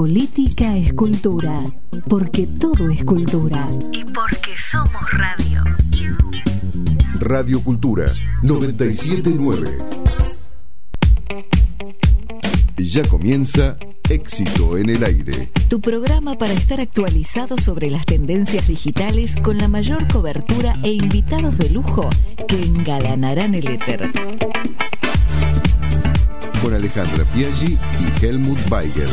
política es cultura, porque todo es cultura. Y porque somos radio. Radio Cultura 97.9. Ya comienza Éxito en el Aire. Tu programa para estar actualizado sobre las tendencias digitales con la mayor cobertura e invitados de lujo que engalanarán el éter. Con Alejandra Piaggi y Helmut Weigel.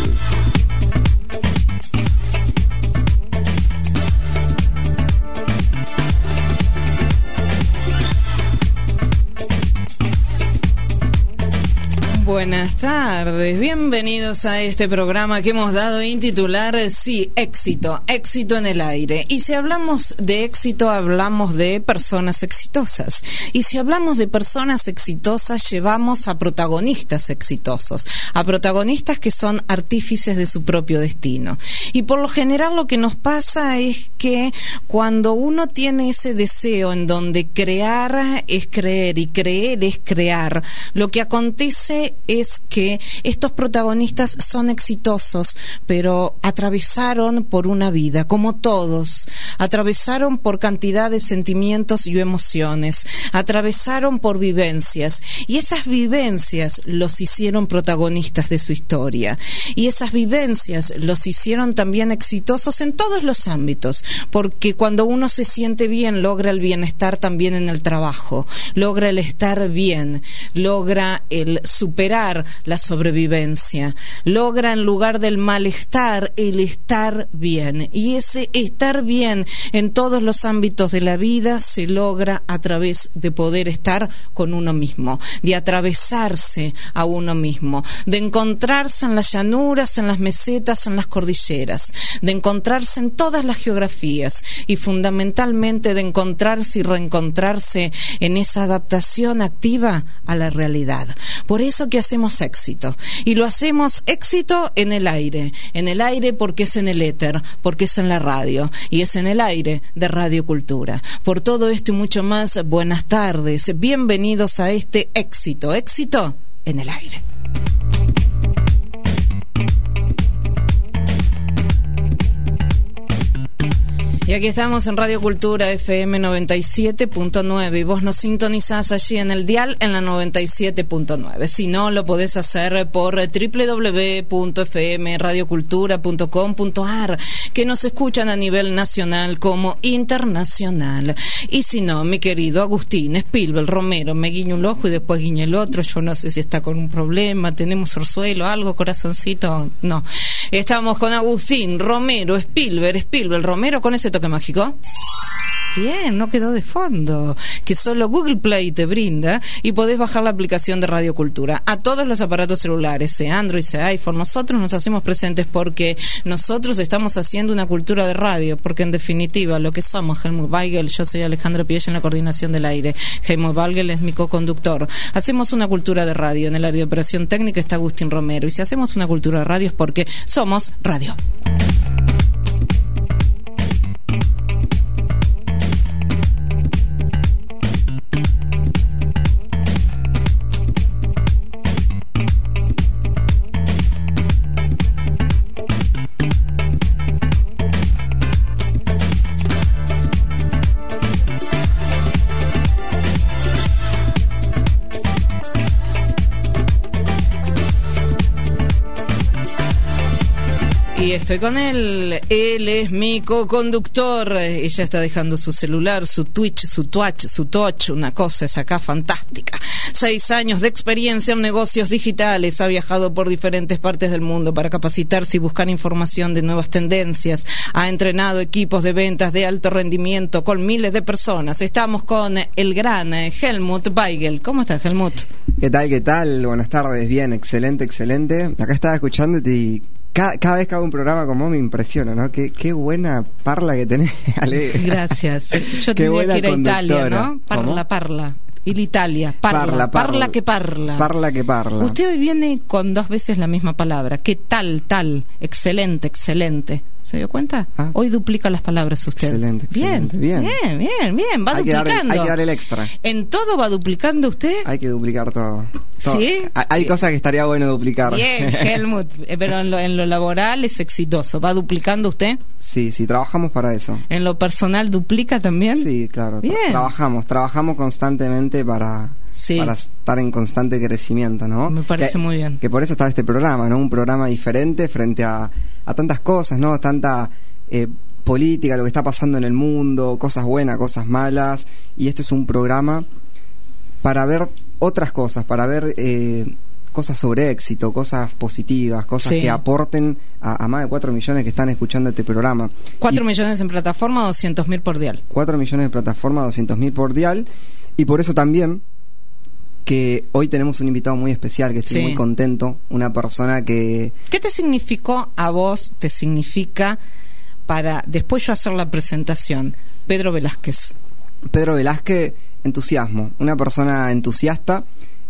Buenas tardes, bienvenidos a este programa que hemos dado en titular, sí, éxito en el aire. Y si hablamos de éxito, hablamos de personas exitosas. Y si hablamos de personas exitosas, llevamos a protagonistas exitosos, a protagonistas que son artífices de su propio destino. Y por lo general lo que nos pasa es que cuando uno tiene ese deseo en donde crear es creer y creer es crear, lo que acontece es que estos protagonistas son exitosos, pero atravesaron por una vida, como todos, atravesaron por cantidad de sentimientos y emociones, atravesaron por vivencias, y esas vivencias los hicieron protagonistas de su historia, y esas vivencias los hicieron también exitosos en todos los ámbitos, porque cuando uno se siente bien, logra el bienestar también en el trabajo, logra el estar bien, logra el superar la sobrevivencia, logra en lugar del malestar el estar bien, y ese estar bien en todos los ámbitos de la vida se logra a través de poder estar con uno mismo, de atravesarse a uno mismo, de encontrarse en las llanuras, en las mesetas, en las cordilleras, de encontrarse en todas las geografías y fundamentalmente de encontrarse y reencontrarse en esa adaptación activa a la realidad. Por eso que hacemos éxito, y lo hacemos éxito en el aire porque es en el éter, porque es en la radio, y es en el aire de Radio Cultura. Por todo esto y mucho más, buenas tardes, bienvenidos a este éxito en el aire. Y aquí estamos en Radio Cultura FM 97.9 y vos nos sintonizás allí en el dial en la 97.9. Si no, lo podés hacer por www.fmradiocultura.com.ar, que nos escuchan a nivel nacional como internacional. Y si no, mi querido Agustín Spielberg Romero, me guiño un ojo y después guiño el otro. Yo no sé si está con un problema, tenemos orzuelo, algo, corazoncito, no. Estamos con Agustín Romero Spielberg Romero con ese toque mágico. Bien, no quedó de fondo, que solo Google Play te brinda, y podés bajar la aplicación de Radio Cultura a todos los aparatos celulares, sea Android, sea iPhone. Nosotros nos hacemos presentes porque nosotros estamos haciendo una cultura de radio, porque en definitiva lo que somos, Helmut Weigel, yo soy Alejandra Piaggi en la coordinación del aire, Helmut Weigel es mi co-conductor. Hacemos una cultura de radio, en el área de operación técnica está Agustín Romero, y si hacemos una cultura de radio es porque somos radio. Y estoy con él es mi co-conductor. Ella está dejando su celular, su Twitch, su Touch, una cosa es acá fantástica. 6 años de experiencia en negocios digitales, ha viajado por diferentes partes del mundo para capacitarse y buscar información de nuevas tendencias, ha entrenado equipos de ventas de alto rendimiento con miles de personas. Estamos con el gran Helmut Weigel. ¿Cómo estás, Helmut? ¿Qué tal? Buenas tardes, bien, excelente. Acá estaba escuchándote y cada vez que hago un programa como me impresiona, ¿no? Qué buena parla que tenés, Ale. Gracias. Yo tendría que ir a Italia, ¿no? Parla. Ir a Italia. Parla que parla. Parla que parla. Usted hoy viene con 2 veces la misma palabra. ¿Qué tal? Excelente. ¿Se dio cuenta? Hoy duplica las palabras usted. Excelente. Bien. Va duplicando. Hay que dar el extra. ¿En todo va duplicando usted? Hay que duplicar todo. ¿Sí? Hay cosas que estaría bueno duplicar. Bien, Helmut. Pero en lo laboral es exitoso. ¿Va duplicando usted? Sí, trabajamos para eso. ¿En lo personal duplica también? Sí, claro. Bien. Trabajamos constantemente para estar en constante crecimiento, ¿no? Me parece muy bien. Que por eso está este programa, ¿no? Un programa diferente frente a tantas cosas, ¿no? Tanta política, lo que está pasando en el mundo, cosas buenas, cosas malas. Y este es un programa para ver otras cosas, para ver cosas sobre éxito, cosas positivas, cosas que aporten a más de 4 millones que están escuchando este programa. 4 millones en plataforma, 200.000 por dial. 4 millones de plataforma, 200.000 por dial. Y por eso también que hoy tenemos un invitado muy especial, que estoy muy contento, una persona que... ¿Qué te significó a vos, te significa, para después yo hacer la presentación? Pedro Velázquez. Pedro Velázquez, entusiasmo, una persona entusiasta,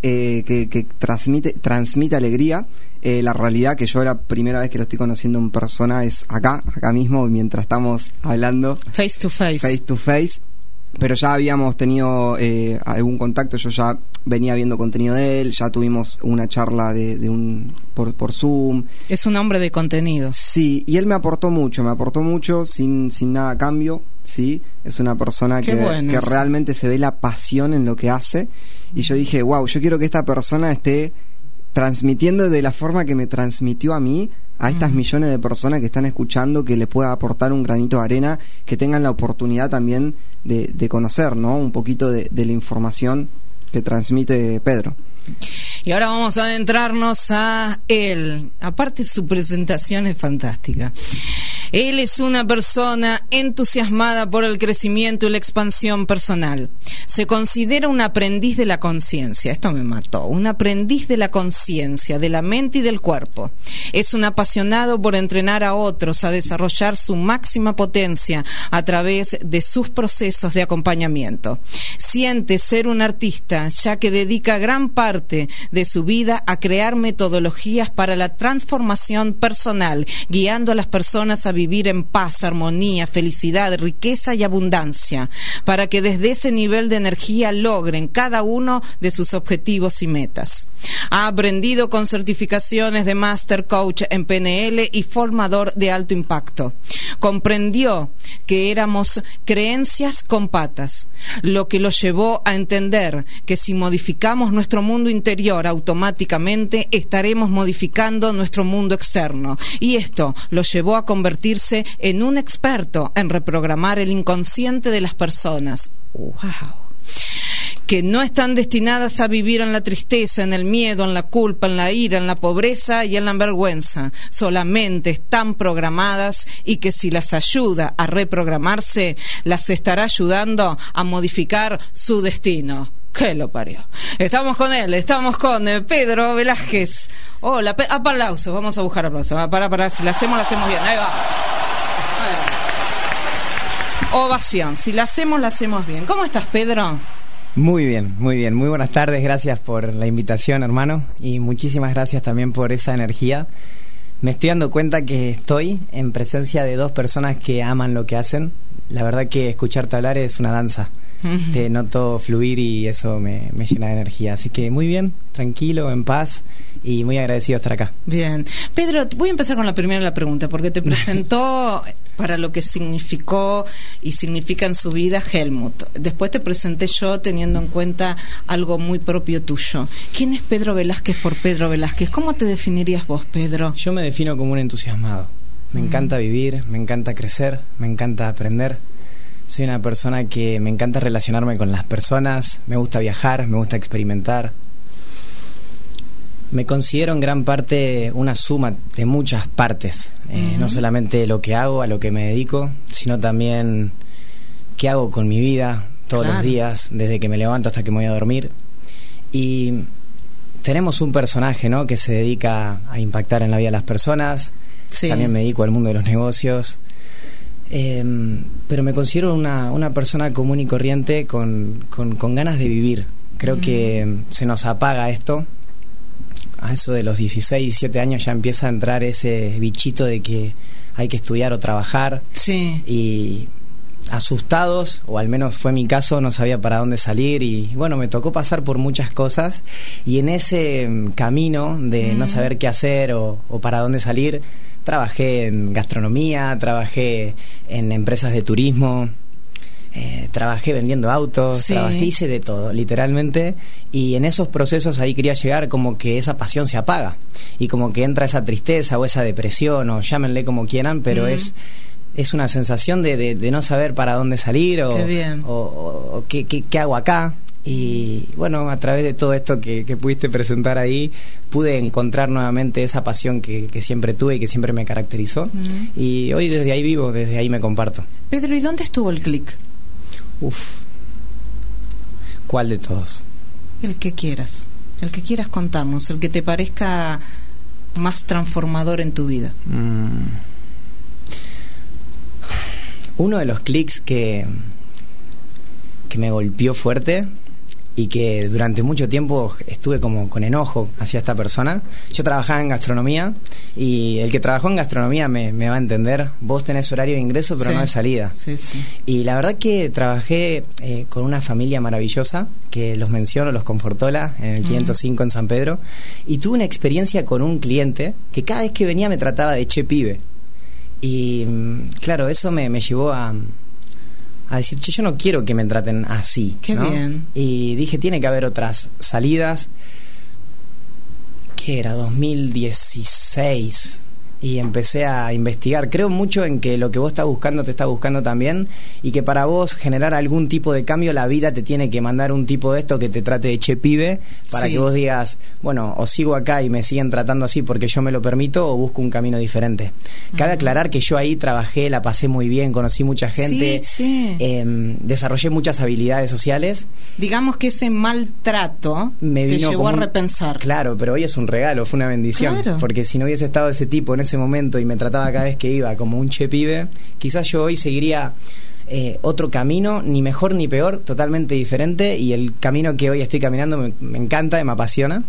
que transmite alegría. La realidad que yo la primera vez que lo estoy conociendo en persona es acá mismo, mientras estamos hablando. Face to face. Pero ya habíamos tenido algún contacto, yo ya venía viendo contenido de él, ya tuvimos una charla por Zoom. Es un hombre de contenido. Sí, y él me aportó mucho sin nada a cambio, ¿sí? Es una persona que realmente se ve la pasión en lo que hace. Y yo dije, wow, yo quiero que esta persona esté transmitiendo de la forma que me transmitió a mí, a estas millones de personas que están escuchando, que le pueda aportar un granito de arena, que tengan la oportunidad también de conocer, ¿no? Un poquito de la información que transmite Pedro. Y ahora vamos a adentrarnos a él. Aparte, su presentación es fantástica. Él es una persona entusiasmada por el crecimiento y la expansión personal. Se considera un aprendiz de la conciencia. Esto me mató. Un aprendiz de la conciencia, de la mente y del cuerpo. Es un apasionado por entrenar a otros a desarrollar su máxima potencia a través de sus procesos de acompañamiento. Siente ser un artista, ya que dedica gran parte de su vida a crear metodologías para la transformación personal, guiando a las personas a vivir en paz, armonía, felicidad, riqueza y abundancia, para que desde ese nivel de energía logren cada uno de sus objetivos y metas. Ha aprendido con certificaciones de Master Coach en PNL y formador de alto impacto. Comprendió que éramos creencias con patas, lo que lo llevó a entender que si modificamos nuestro mundo interior, automáticamente estaremos modificando nuestro mundo externo. Y esto lo llevó a convertirse en un experto en reprogramar el inconsciente de las personas. ¡Wow! Que no están destinadas a vivir en la tristeza, en el miedo, en la culpa, en la ira, en la pobreza y en la vergüenza. Solamente están programadas, y que si las ayuda a reprogramarse, las estará ayudando a modificar su destino. ¡Qué lo parió! Estamos con él, estamos con Pedro Velázquez. Hola, aplausos, vamos a buscar aplausos. Para, si la hacemos bien. Ahí va. Ovación, si la hacemos bien. ¿Cómo estás, Pedro? Muy bien. Muy buenas tardes, gracias por la invitación, hermano. Y muchísimas gracias también por esa energía. Me estoy dando cuenta que estoy en presencia de dos personas que aman lo que hacen. La verdad que escucharte hablar es una danza. Te noto fluir y eso me llena de energía. Así que muy bien, tranquilo, en paz y muy agradecido de estar acá. Bien. Pedro, voy a empezar con la primera pregunta, porque te presentó para lo que significó y significa en su vida Helmut. Después te presenté yo teniendo en cuenta algo muy propio tuyo. ¿Quién es Pedro Velázquez por Pedro Velázquez? ¿Cómo te definirías vos, Pedro? Yo me defino como un entusiasmado. Me encanta vivir, me encanta crecer, me encanta aprender. Soy una persona que me encanta relacionarme con las personas, me gusta viajar, me gusta experimentar. Me considero en gran parte una suma de muchas partes, no solamente lo que hago, a lo que me dedico, sino también qué hago con mi vida todos los días, desde que me levanto hasta que me voy a dormir. Y tenemos un personaje, ¿no?, que se dedica a impactar en la vida de las personas. También me dedico al mundo de los negocios. Pero me considero una persona común y corriente con ganas de vivir. Creo que se nos apaga esto a eso de los 16, 17 años ya empieza a entrar ese bichito de que hay que estudiar o trabajar. Sí. Y asustados, o al menos fue mi caso, no sabía para dónde salir y bueno, me tocó pasar por muchas cosas y en ese camino de no saber qué hacer o para dónde salir, trabajé en gastronomía, trabajé en empresas de turismo, trabajé vendiendo autos, trabajé, hice de todo, literalmente, y en esos procesos ahí quería llegar como que esa pasión se apaga y como que entra esa tristeza o esa depresión o llámenle como quieran, pero es una sensación de no saber para dónde salir o qué hago acá. Y bueno, a través de todo esto que pudiste presentar ahí, pude encontrar nuevamente esa pasión que siempre tuve y que siempre me caracterizó. Y hoy desde ahí vivo, desde ahí me comparto. Pedro, ¿y dónde estuvo el clic? ¿Cuál de todos? El que quieras contarnos, el que te parezca más transformador en tu vida. Uno de los clics que me golpeó fuerte y que durante mucho tiempo estuve como con enojo hacia esta persona. Yo trabajaba en gastronomía y el que trabajó en gastronomía me va a entender. Vos tenés horario de ingreso pero no de salida. Sí. Y la verdad que trabajé con una familia maravillosa que los menciono, los Confortola, en el 505 en San Pedro, y tuve una experiencia con un cliente que cada vez que venía me trataba de che pibe. Y claro, eso me llevó a decir, che, yo no quiero que me traten así. Qué ¿no? bien. Y dije, tiene que haber otras salidas. ¿Qué era? 2016. Y empecé a investigar. Creo mucho en que lo que vos estás buscando te está buscando también, y que para vos generar algún tipo de cambio, la vida te tiene que mandar un tipo de esto que te trate de che pibe, para que vos digas, bueno, o sigo acá y me siguen tratando así porque yo me lo permito, o busco un camino diferente. Cabe aclarar que yo ahí trabajé, la pasé muy bien, conocí mucha gente, desarrollé muchas habilidades sociales. Digamos que ese maltrato te llevó a repensar. Claro, pero hoy es un regalo, fue una bendición. Claro. Porque si no hubiese estado ese tipo en ese momento y me trataba cada vez que iba como un che pibe, quizás yo hoy seguiría otro camino, ni mejor ni peor, totalmente diferente, y el camino que hoy estoy caminando me encanta y me apasiona.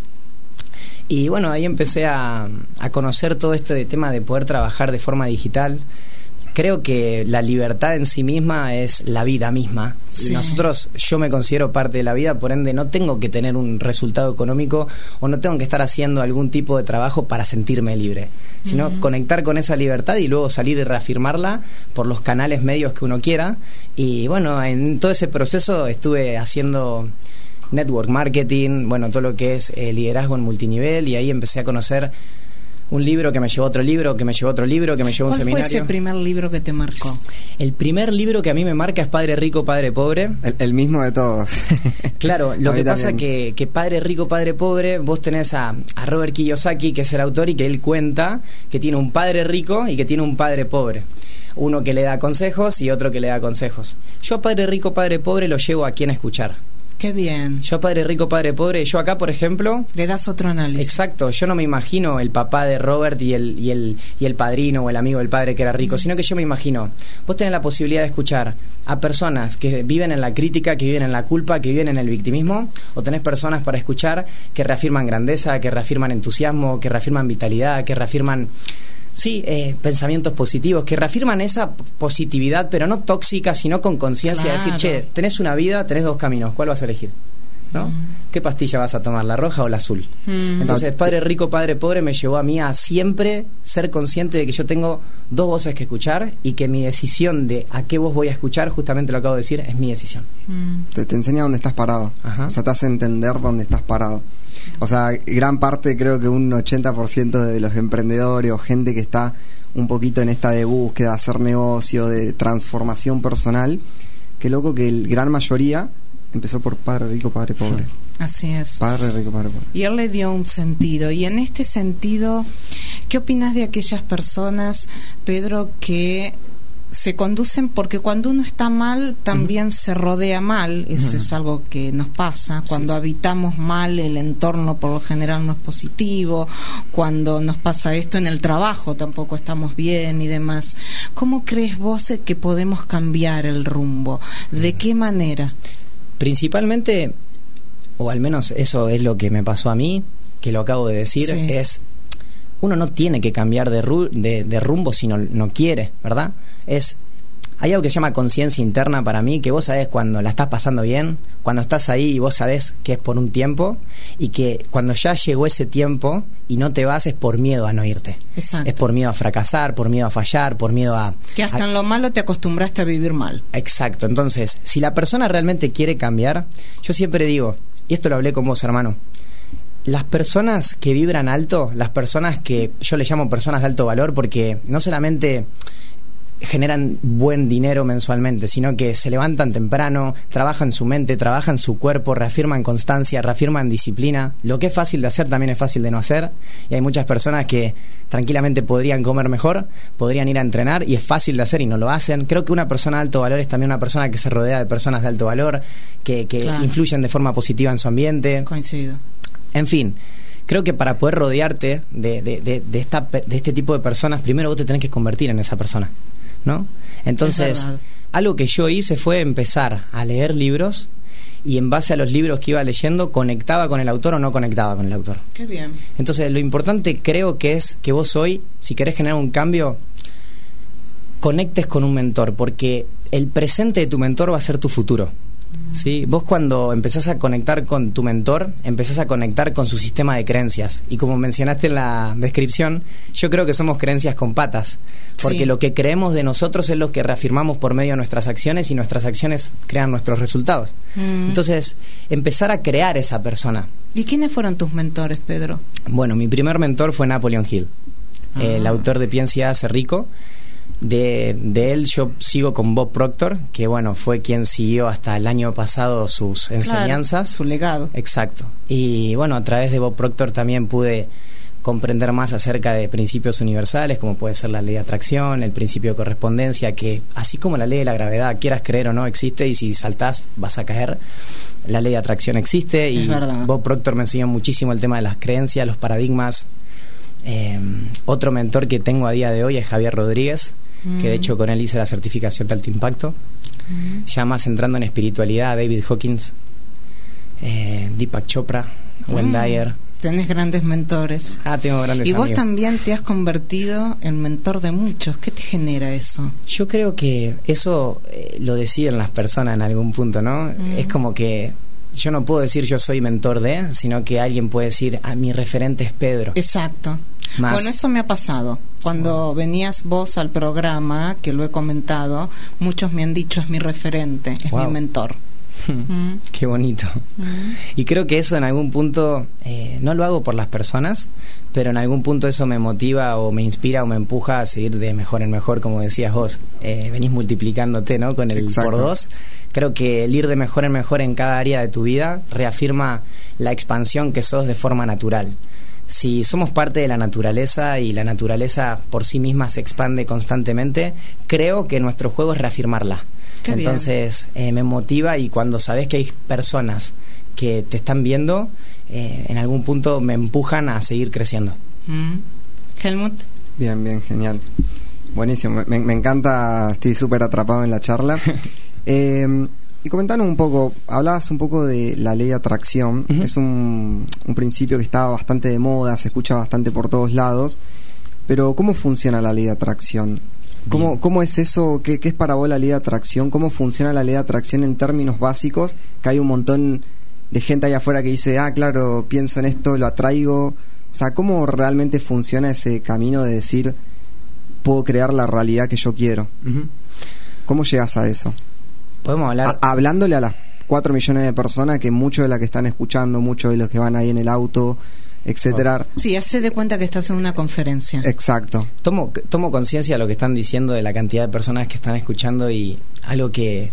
Y bueno, ahí empecé a conocer todo esto de tema de poder trabajar de forma digital. Creo que la libertad en sí misma es la vida misma. Sí. Yo me considero parte de la vida, por ende no tengo que tener un resultado económico o no tengo que estar haciendo algún tipo de trabajo para sentirme libre, sino conectar con esa libertad y luego salir y reafirmarla por los canales medios que uno quiera. Y bueno, en todo ese proceso estuve haciendo network marketing, bueno, todo lo que es liderazgo en multinivel, y ahí empecé a conocer un libro que me llevó a otro libro, que me llevó a otro libro, que me llevó a un seminario. ¿Cuál fue ese primer libro que te marcó? El primer libro que a mí me marca es Padre Rico, Padre Pobre. El mismo de todos. Claro, lo que pasa que Padre Rico, Padre Pobre, vos tenés a Robert Kiyosaki, que es el autor, y que él cuenta que tiene un padre rico y que tiene un padre pobre. Uno que le da consejos y otro que le da consejos. Yo a Padre Rico, Padre Pobre lo llevo a quien escuchar. Qué bien. Yo Padre Rico, Padre Pobre, yo acá, por ejemplo... Le das otro análisis. Exacto, yo no me imagino el papá de Robert y el padrino o el amigo del padre que era rico, sino que yo me imagino, vos tenés la posibilidad de escuchar a personas que viven en la crítica, que viven en la culpa, que viven en el victimismo, o tenés personas para escuchar que reafirman grandeza, que reafirman entusiasmo, que reafirman vitalidad, que reafirman... pensamientos positivos, que reafirman esa positividad, pero no tóxica, sino con conciencia. Claro. De decir, che, tenés una vida, tenés dos caminos, ¿cuál vas a elegir? ¿No? ¿Qué pastilla vas a tomar, la roja o la azul? Entonces, Padre Rico, Padre Pobre me llevó a mí a siempre ser consciente de que yo tengo dos voces que escuchar, y que mi decisión de a qué voz voy a escuchar, justamente lo acabo de decir, es mi decisión. Te enseña dónde estás parado. Ajá. O sea, te hace entender dónde estás parado. O sea, gran parte, creo que un 80% de los emprendedores o gente que está un poquito en esta de búsqueda, de hacer negocio, de transformación personal, qué loco que el gran mayoría empezó por Padre Rico, Padre Pobre. Así es. Padre Rico, Padre Pobre. Y él le dio un sentido. Y en este sentido, ¿qué opinas de aquellas personas, Pedro, que se conducen porque cuando uno está mal también se rodea mal? Eso es algo que nos pasa. Cuando habitamos mal, el entorno por lo general no es positivo. Cuando nos pasa esto en el trabajo tampoco estamos bien y demás. ¿Cómo crees vos que podemos cambiar el rumbo? ¿De qué manera? Principalmente, o al menos eso es lo que me pasó a mí, que lo acabo de decir, es... Uno no tiene que cambiar de rumbo si no quiere, ¿verdad? Hay algo que se llama conciencia interna para mí, que vos sabés cuando la estás pasando bien, cuando estás ahí y vos sabés que es por un tiempo, y que cuando ya llegó ese tiempo y no te vas es por miedo a no irte. Exacto. Es por miedo a fracasar, por miedo a fallar, por miedo a... Que hasta en lo malo te acostumbraste a vivir mal. Exacto. Entonces, si la persona realmente quiere cambiar, yo siempre digo, y esto lo hablé con vos, hermano, las personas que vibran alto, las personas que yo les llamo personas de alto valor, porque no solamente generan buen dinero mensualmente, sino que se levantan temprano, trabajan su mente, trabajan su cuerpo, reafirman constancia, reafirman disciplina. Lo que es fácil de hacer también es fácil de no hacer, y hay muchas personas que tranquilamente podrían comer mejor, podrían ir a entrenar, y es fácil de hacer y no lo hacen. Creo que una persona de alto valor es también una persona que se rodea de personas de alto valor, que claro, influyen de forma positiva en su ambiente. Coincido. En fin, creo que para poder rodearte de este tipo de personas, primero vos te tenés que convertir en esa persona, ¿no? Entonces, algo que yo hice fue empezar a leer libros, y en base a los libros que iba leyendo, conectaba con el autor o no conectaba con el autor. Qué bien. Entonces, lo importante creo que es que vos hoy, si querés generar un cambio, conectes con un mentor, porque el presente de tu mentor va a ser tu futuro. ¿Sí? Vos cuando empezás a conectar con tu mentor, empezás a conectar con su sistema de creencias, y como mencionaste en la descripción, yo creo que somos creencias con patas, porque lo que creemos de nosotros es lo que reafirmamos por medio de nuestras acciones, y nuestras acciones crean nuestros resultados. Entonces, empezar a crear esa persona. ¿Y quiénes fueron tus mentores, Pedro? Bueno, mi primer mentor fue Napoleon Hill, el autor de Piensa y Hágase Rico. De él yo sigo con Bob Proctor, que bueno, fue quien siguió hasta el año pasado sus enseñanzas, su legado. Exacto. Y bueno, a través de Bob Proctor también pude comprender más acerca de principios universales, como puede ser la ley de atracción, el principio de correspondencia, que así como la ley de la gravedad, quieras creer o no, existe, y si saltás vas a caer. La ley de atracción existe, y Bob Proctor me enseñó muchísimo el tema de las creencias, los paradigmas. Otro mentor que tengo a día de hoy es Javier Rodríguez, que de hecho con él hice la certificación de alto impacto. Ya más entrando en espiritualidad, David Hawkins, Deepak Chopra, Wayne Dyer. Tenés grandes mentores. Tengo grandes amigos. Y vos también te has convertido en mentor de muchos. ¿Qué te genera eso? Yo creo que eso lo deciden las personas en algún punto, ¿no? Es como que yo no puedo decir yo soy mentor de, sino que alguien puede decir, mi referente es Pedro. Exacto. Bueno, eso me ha pasado. Cuando venías vos al programa, que lo he comentado, muchos me han dicho, es mi referente, es mi mentor. Qué bonito. Y creo que eso en algún punto, no lo hago por las personas, pero en algún punto eso me motiva o me inspira o me empuja a seguir de mejor en mejor, como decías vos. Venís multiplicándote, ¿no? Con el por 2. Creo que el ir de mejor en mejor en cada área de tu vida reafirma la expansión que sos de forma natural. Si somos parte de la naturaleza y la naturaleza por sí misma se expande constantemente, creo que nuestro juego es reafirmarla. Qué Entonces me motiva, y cuando sabes que hay personas que te están viendo, en algún punto me empujan a seguir creciendo. Helmut. Bien, genial. Buenísimo, me encanta, estoy súper atrapado en la charla. Y comentanos un poco, hablabas un poco de la ley de atracción. Es un principio que está bastante de moda, se escucha bastante por todos lados, pero ¿cómo funciona la ley de atracción? ¿Cómo es eso? ¿Qué es para vos la ley de atracción? ¿Cómo funciona la ley de atracción en términos básicos? Que hay un montón de gente allá afuera que dice, claro, pienso en esto, lo atraigo. O sea, ¿cómo realmente funciona ese camino de decir, puedo crear la realidad que yo quiero? ¿Cómo llegas a eso? Podemos hablar hablándole a las 4 millones de personas, que muchos de las que están escuchando, muchos de los que van ahí en el auto, etcétera. Sí, hace de cuenta que estás en una conferencia. Exacto. Tomo conciencia de lo que están diciendo, de la cantidad de personas que están escuchando, y algo que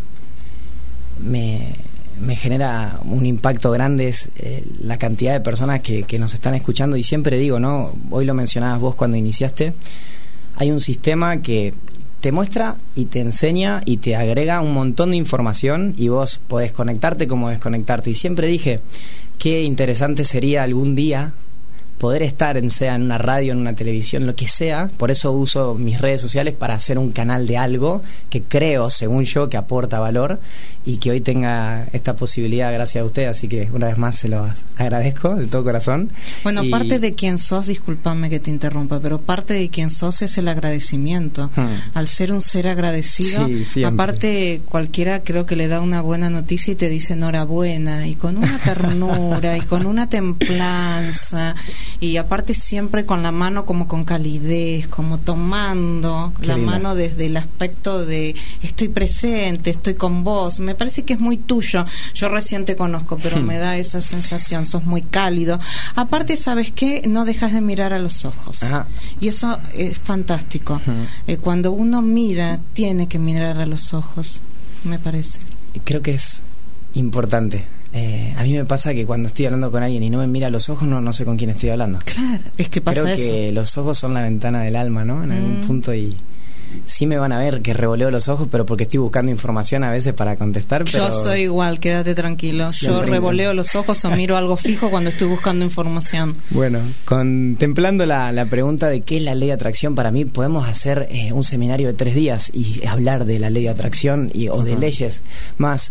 me genera un impacto grande es la cantidad de personas que nos están escuchando. Y siempre digo, ¿no? Hoy lo mencionabas vos cuando iniciaste, hay un sistema que te muestra y te enseña y te agrega un montón de información, y vos podés conectarte como desconectarte. Y siempre dije, qué interesante sería algún día poder estar sea en una radio, en una televisión, lo que sea. Por eso uso mis redes sociales para hacer un canal de algo que creo, según yo, que aporta valor y que hoy tenga esta posibilidad gracias a usted. Así que una vez más se lo agradezco de todo corazón. Bueno, parte de quien sos, discúlpame que te interrumpa, pero parte de quien sos es el agradecimiento. Al ser un ser agradecido, aparte cualquiera creo que le da una buena noticia y te dice enhorabuena, y con una ternura y con una templanza, y aparte siempre con la mano como con calidez, como tomando la mano desde el aspecto de estoy presente, estoy con vos. Me parece que es muy tuyo. Yo recién te conozco, pero me da esa sensación, sos muy cálido. Aparte, ¿sabes qué? No dejas de mirar a los ojos. Ajá. Y eso es fantástico. Cuando uno mira, tiene que mirar a los ojos, me parece. Creo que es importante. A mí me pasa que cuando estoy hablando con alguien y no me mira a los ojos, no sé con quién estoy hablando. Claro, es que pasa eso. Creo que los ojos son la ventana del alma, ¿no? En algún punto, y sí me van a ver que revoleo los ojos, pero porque estoy buscando información a veces para contestar. Pero... Yo soy igual, quédate tranquilo. Yo revoleo los ojos o miro algo fijo cuando estoy buscando información. Bueno, contemplando la pregunta de qué es la ley de atracción, para mí podemos hacer un seminario de 3 días y hablar de la ley de atracción o de leyes más.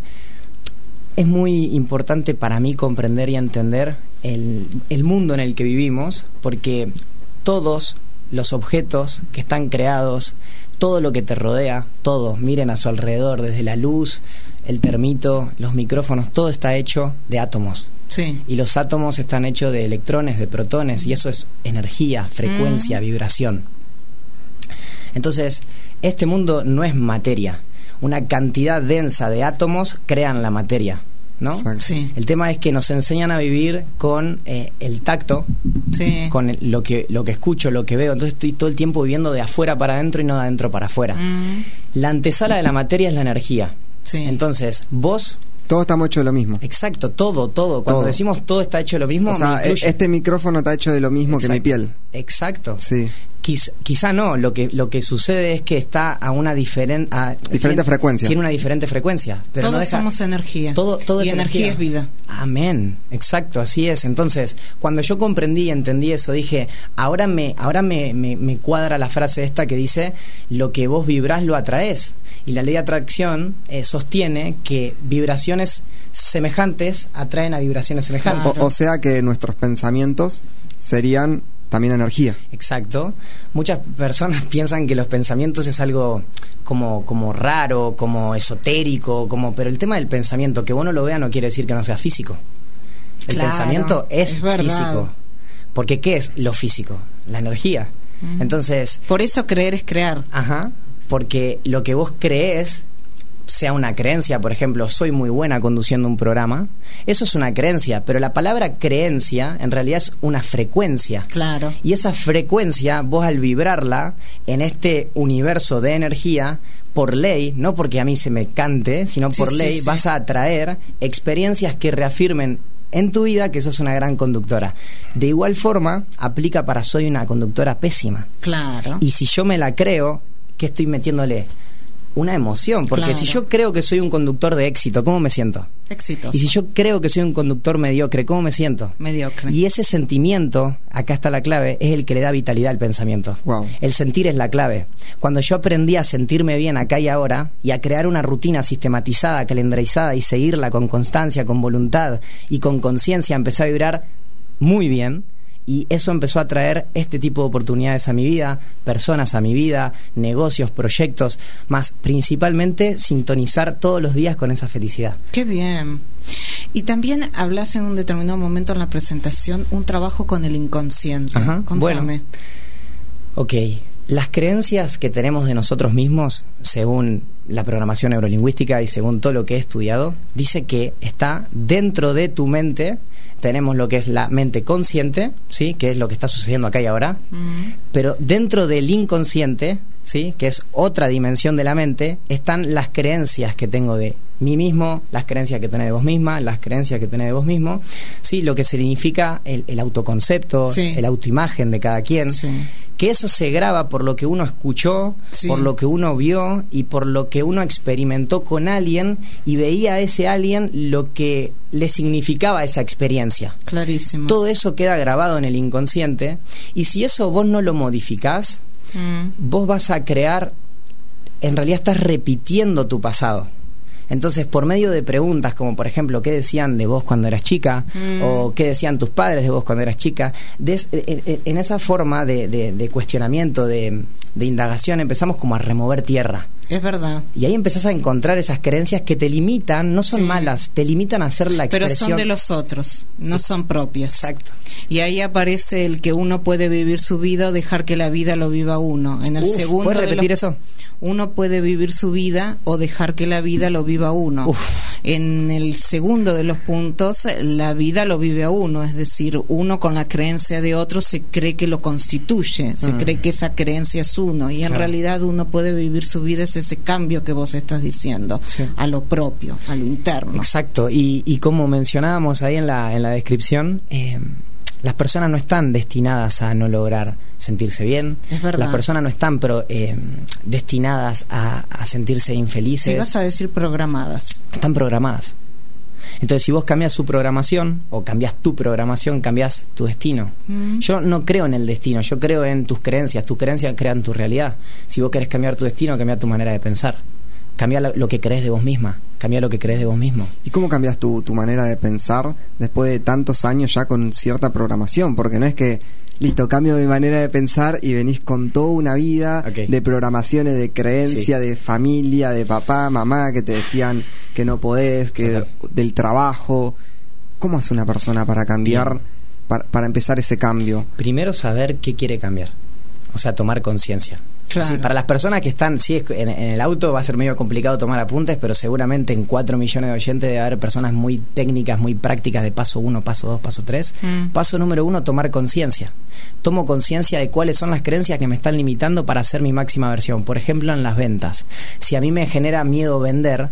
Es muy importante para mí comprender y entender el mundo en el que vivimos, porque todos los objetos que están creados, todo lo que te rodea, todo, miren a su alrededor, desde la luz, el termito, los micrófonos, todo está hecho de átomos. Sí. Y los átomos están hechos de electrones, de protones, y eso es energía, frecuencia, vibración. Entonces, este mundo no es materia. Una cantidad densa de átomos crean la materia, ¿no? Sí. El tema es que nos enseñan a vivir con el tacto, con lo que escucho, lo que veo. Entonces estoy todo el tiempo viviendo de afuera para adentro y no de adentro para afuera. La antesala de la materia es la energía. Sí. Entonces, vos... Todos estamos hechos de lo mismo. Exacto, todo. Cuando decimos todo está hecho de lo mismo, o sea, este micrófono está hecho de lo mismo que mi piel. Exacto. Sí. Quizá no, lo que sucede es que está a una diferente frecuencia. Tiene una diferente frecuencia. Pero todos somos energía. Todo y es energía es vida. Amén. Exacto, así es. Entonces, cuando yo comprendí y entendí eso, dije, ahora me cuadra la frase esta que dice, lo que vos vibrás lo atraés. Y la ley de atracción sostiene que vibraciones semejantes atraen a vibraciones semejantes. O sea que nuestros pensamientos serían también energía. Exacto. Muchas personas piensan que los pensamientos es algo como raro, como esotérico, pero el tema del pensamiento, que vos no lo veas no quiere decir que no sea físico. El pensamiento es físico. Porque ¿qué es lo físico? La energía. Entonces... Por eso creer es crear. Ajá. Porque lo que vos crees, sea una creencia, por ejemplo, soy muy buena conduciendo un programa, eso es una creencia, pero la palabra creencia en realidad es una frecuencia. Claro. Y esa frecuencia, vos al vibrarla en este universo de energía, por ley, no porque a mí se me cante, sino por ley, vas a atraer experiencias que reafirmen en tu vida que sos una gran conductora. De igual forma, aplica para soy una conductora pésima. Claro. Y si yo me la creo, ¿qué estoy metiéndole? Una emoción, porque si yo creo que soy un conductor de éxito, ¿cómo me siento? Exitoso. Y si yo creo que soy un conductor mediocre, ¿cómo me siento? Mediocre. Y ese sentimiento, acá está la clave, es el que le da vitalidad al pensamiento. Wow. El sentir es la clave. Cuando yo aprendí a sentirme bien acá y ahora y a crear una rutina sistematizada, calendarizada y seguirla con constancia, con voluntad y con conciencia, empecé a vibrar muy bien. Y eso empezó a traer este tipo de oportunidades a mi vida, personas a mi vida, negocios, proyectos, más principalmente sintonizar todos los días con esa felicidad. ¡Qué bien! Y también hablas en un determinado momento en la presentación un trabajo con el inconsciente. Ajá, contame. Bueno, ok. Las creencias que tenemos de nosotros mismos, según la programación neurolingüística y según todo lo que he estudiado, dice que está dentro de tu mente. Tenemos lo que es la mente consciente, ¿sí? Que es lo que está sucediendo acá y ahora. Pero dentro del inconsciente, ¿sí? Que es otra dimensión de la mente, están las creencias que tengo de mí mismo, las creencias que tenés de vos misma, las creencias que tenés de vos mismo, ¿sí? Lo que significa el autoconcepto, la autoimagen de cada quien. Sí. que eso se graba por lo que uno escuchó, por lo que uno vio y por lo que uno experimentó con alguien y veía a ese alguien lo que le significaba esa experiencia. Clarísimo. Todo eso queda grabado en el inconsciente y si eso vos no lo modificás, vos vas a crear, en realidad estás repitiendo tu pasado. Entonces, por medio de preguntas como, por ejemplo, ¿qué decían de vos cuando eras chica? O ¿qué decían tus padres de vos cuando eras chica? En esa forma de cuestionamiento, de indagación, empezamos como a remover tierra. Es verdad. Y ahí empezás a encontrar esas creencias que te limitan, no son malas, te limitan a hacer la expresión. Pero son de los otros, no son propias. Exacto. Y ahí aparece el que uno puede vivir su vida o dejar que la vida lo viva uno. En el segundo ¿puedes repetir eso? Uno puede vivir su vida o dejar que la vida lo viva uno. En el segundo de los puntos, la vida lo vive a uno, es decir, uno con la creencia de otro se cree que lo constituye, se cree que esa creencia es uno, y en realidad uno puede vivir su vida, es ese cambio que vos estás diciendo, a lo propio, a lo interno. Exacto, y como mencionábamos ahí en la descripción, las personas no están destinadas a no lograr sentirse bien. Es verdad. Las personas no están destinadas a sentirse infelices. Si vas a decir programadas. Están programadas. Entonces, si vos cambias su programación o cambias tu programación, cambias tu destino. Yo no creo en el destino, yo creo en tus creencias. Tus creencias crean tu realidad. Si vos querés cambiar tu destino, cambia tu manera de pensar. Cambia lo que crees de vos misma. Cambia lo que crees de vos mismo. ¿Y cómo cambias tu manera de pensar después de tantos años ya con cierta programación? Porque no es que, listo, cambio mi manera de pensar y venís con toda una vida de programaciones, de creencia, de familia, de papá, mamá, que te decían que no podés, del trabajo. ¿Cómo hace una persona para cambiar, para empezar ese cambio? Primero saber qué quiere cambiar. O sea, tomar conciencia. Claro. Sí, para las personas que están en el auto va a ser medio complicado tomar apuntes, pero seguramente en 4 millones de oyentes debe haber personas muy técnicas, muy prácticas de paso 1, paso 2, paso 3. Paso número 1, tomar conciencia. Tomo conciencia de cuáles son las creencias que me están limitando para hacer mi máxima versión. Por ejemplo, en las ventas. Si a mí me genera miedo vender,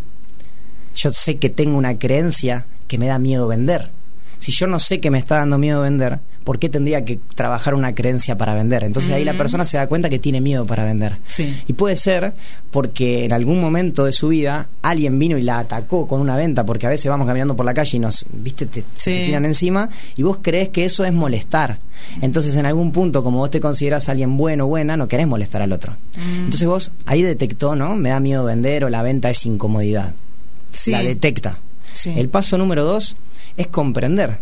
yo sé que tengo una creencia que me da miedo vender. Si yo no sé que me está dando miedo vender, ¿por qué tendría que trabajar una creencia para vender? Entonces ahí la persona se da cuenta que tiene miedo para vender. Sí. Y puede ser porque en algún momento de su vida alguien vino y la atacó con una venta, porque a veces vamos caminando por la calle y te tiran encima y vos creés que eso es molestar. Entonces en algún punto, como vos te considerás alguien bueno o buena, no querés molestar al otro. Entonces vos ahí detectó, ¿no? Me da miedo vender o la venta es incomodidad. Sí. La detecta. Sí. El paso número 2 es comprender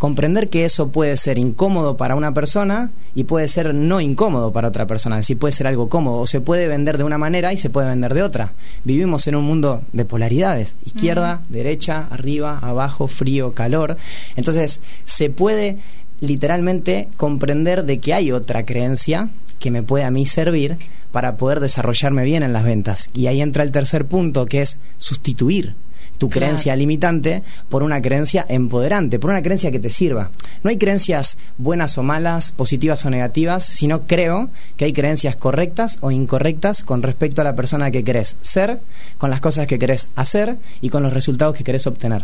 que eso puede ser incómodo para una persona y puede ser no incómodo para otra persona, es decir, puede ser algo cómodo, o se puede vender de una manera y se puede vender de otra. Vivimos en un mundo de polaridades, izquierda, derecha, arriba, abajo, frío, calor. Entonces se puede literalmente comprender de que hay otra creencia que me puede a mí servir para poder desarrollarme bien en las ventas. Y ahí entra el tercer punto, que es sustituir tu creencia limitante por una creencia empoderante, por una creencia que te sirva. No hay creencias buenas o malas, positivas o negativas, sino creo que hay creencias correctas o incorrectas con respecto a la persona que querés ser, con las cosas que querés hacer y con los resultados que querés obtener.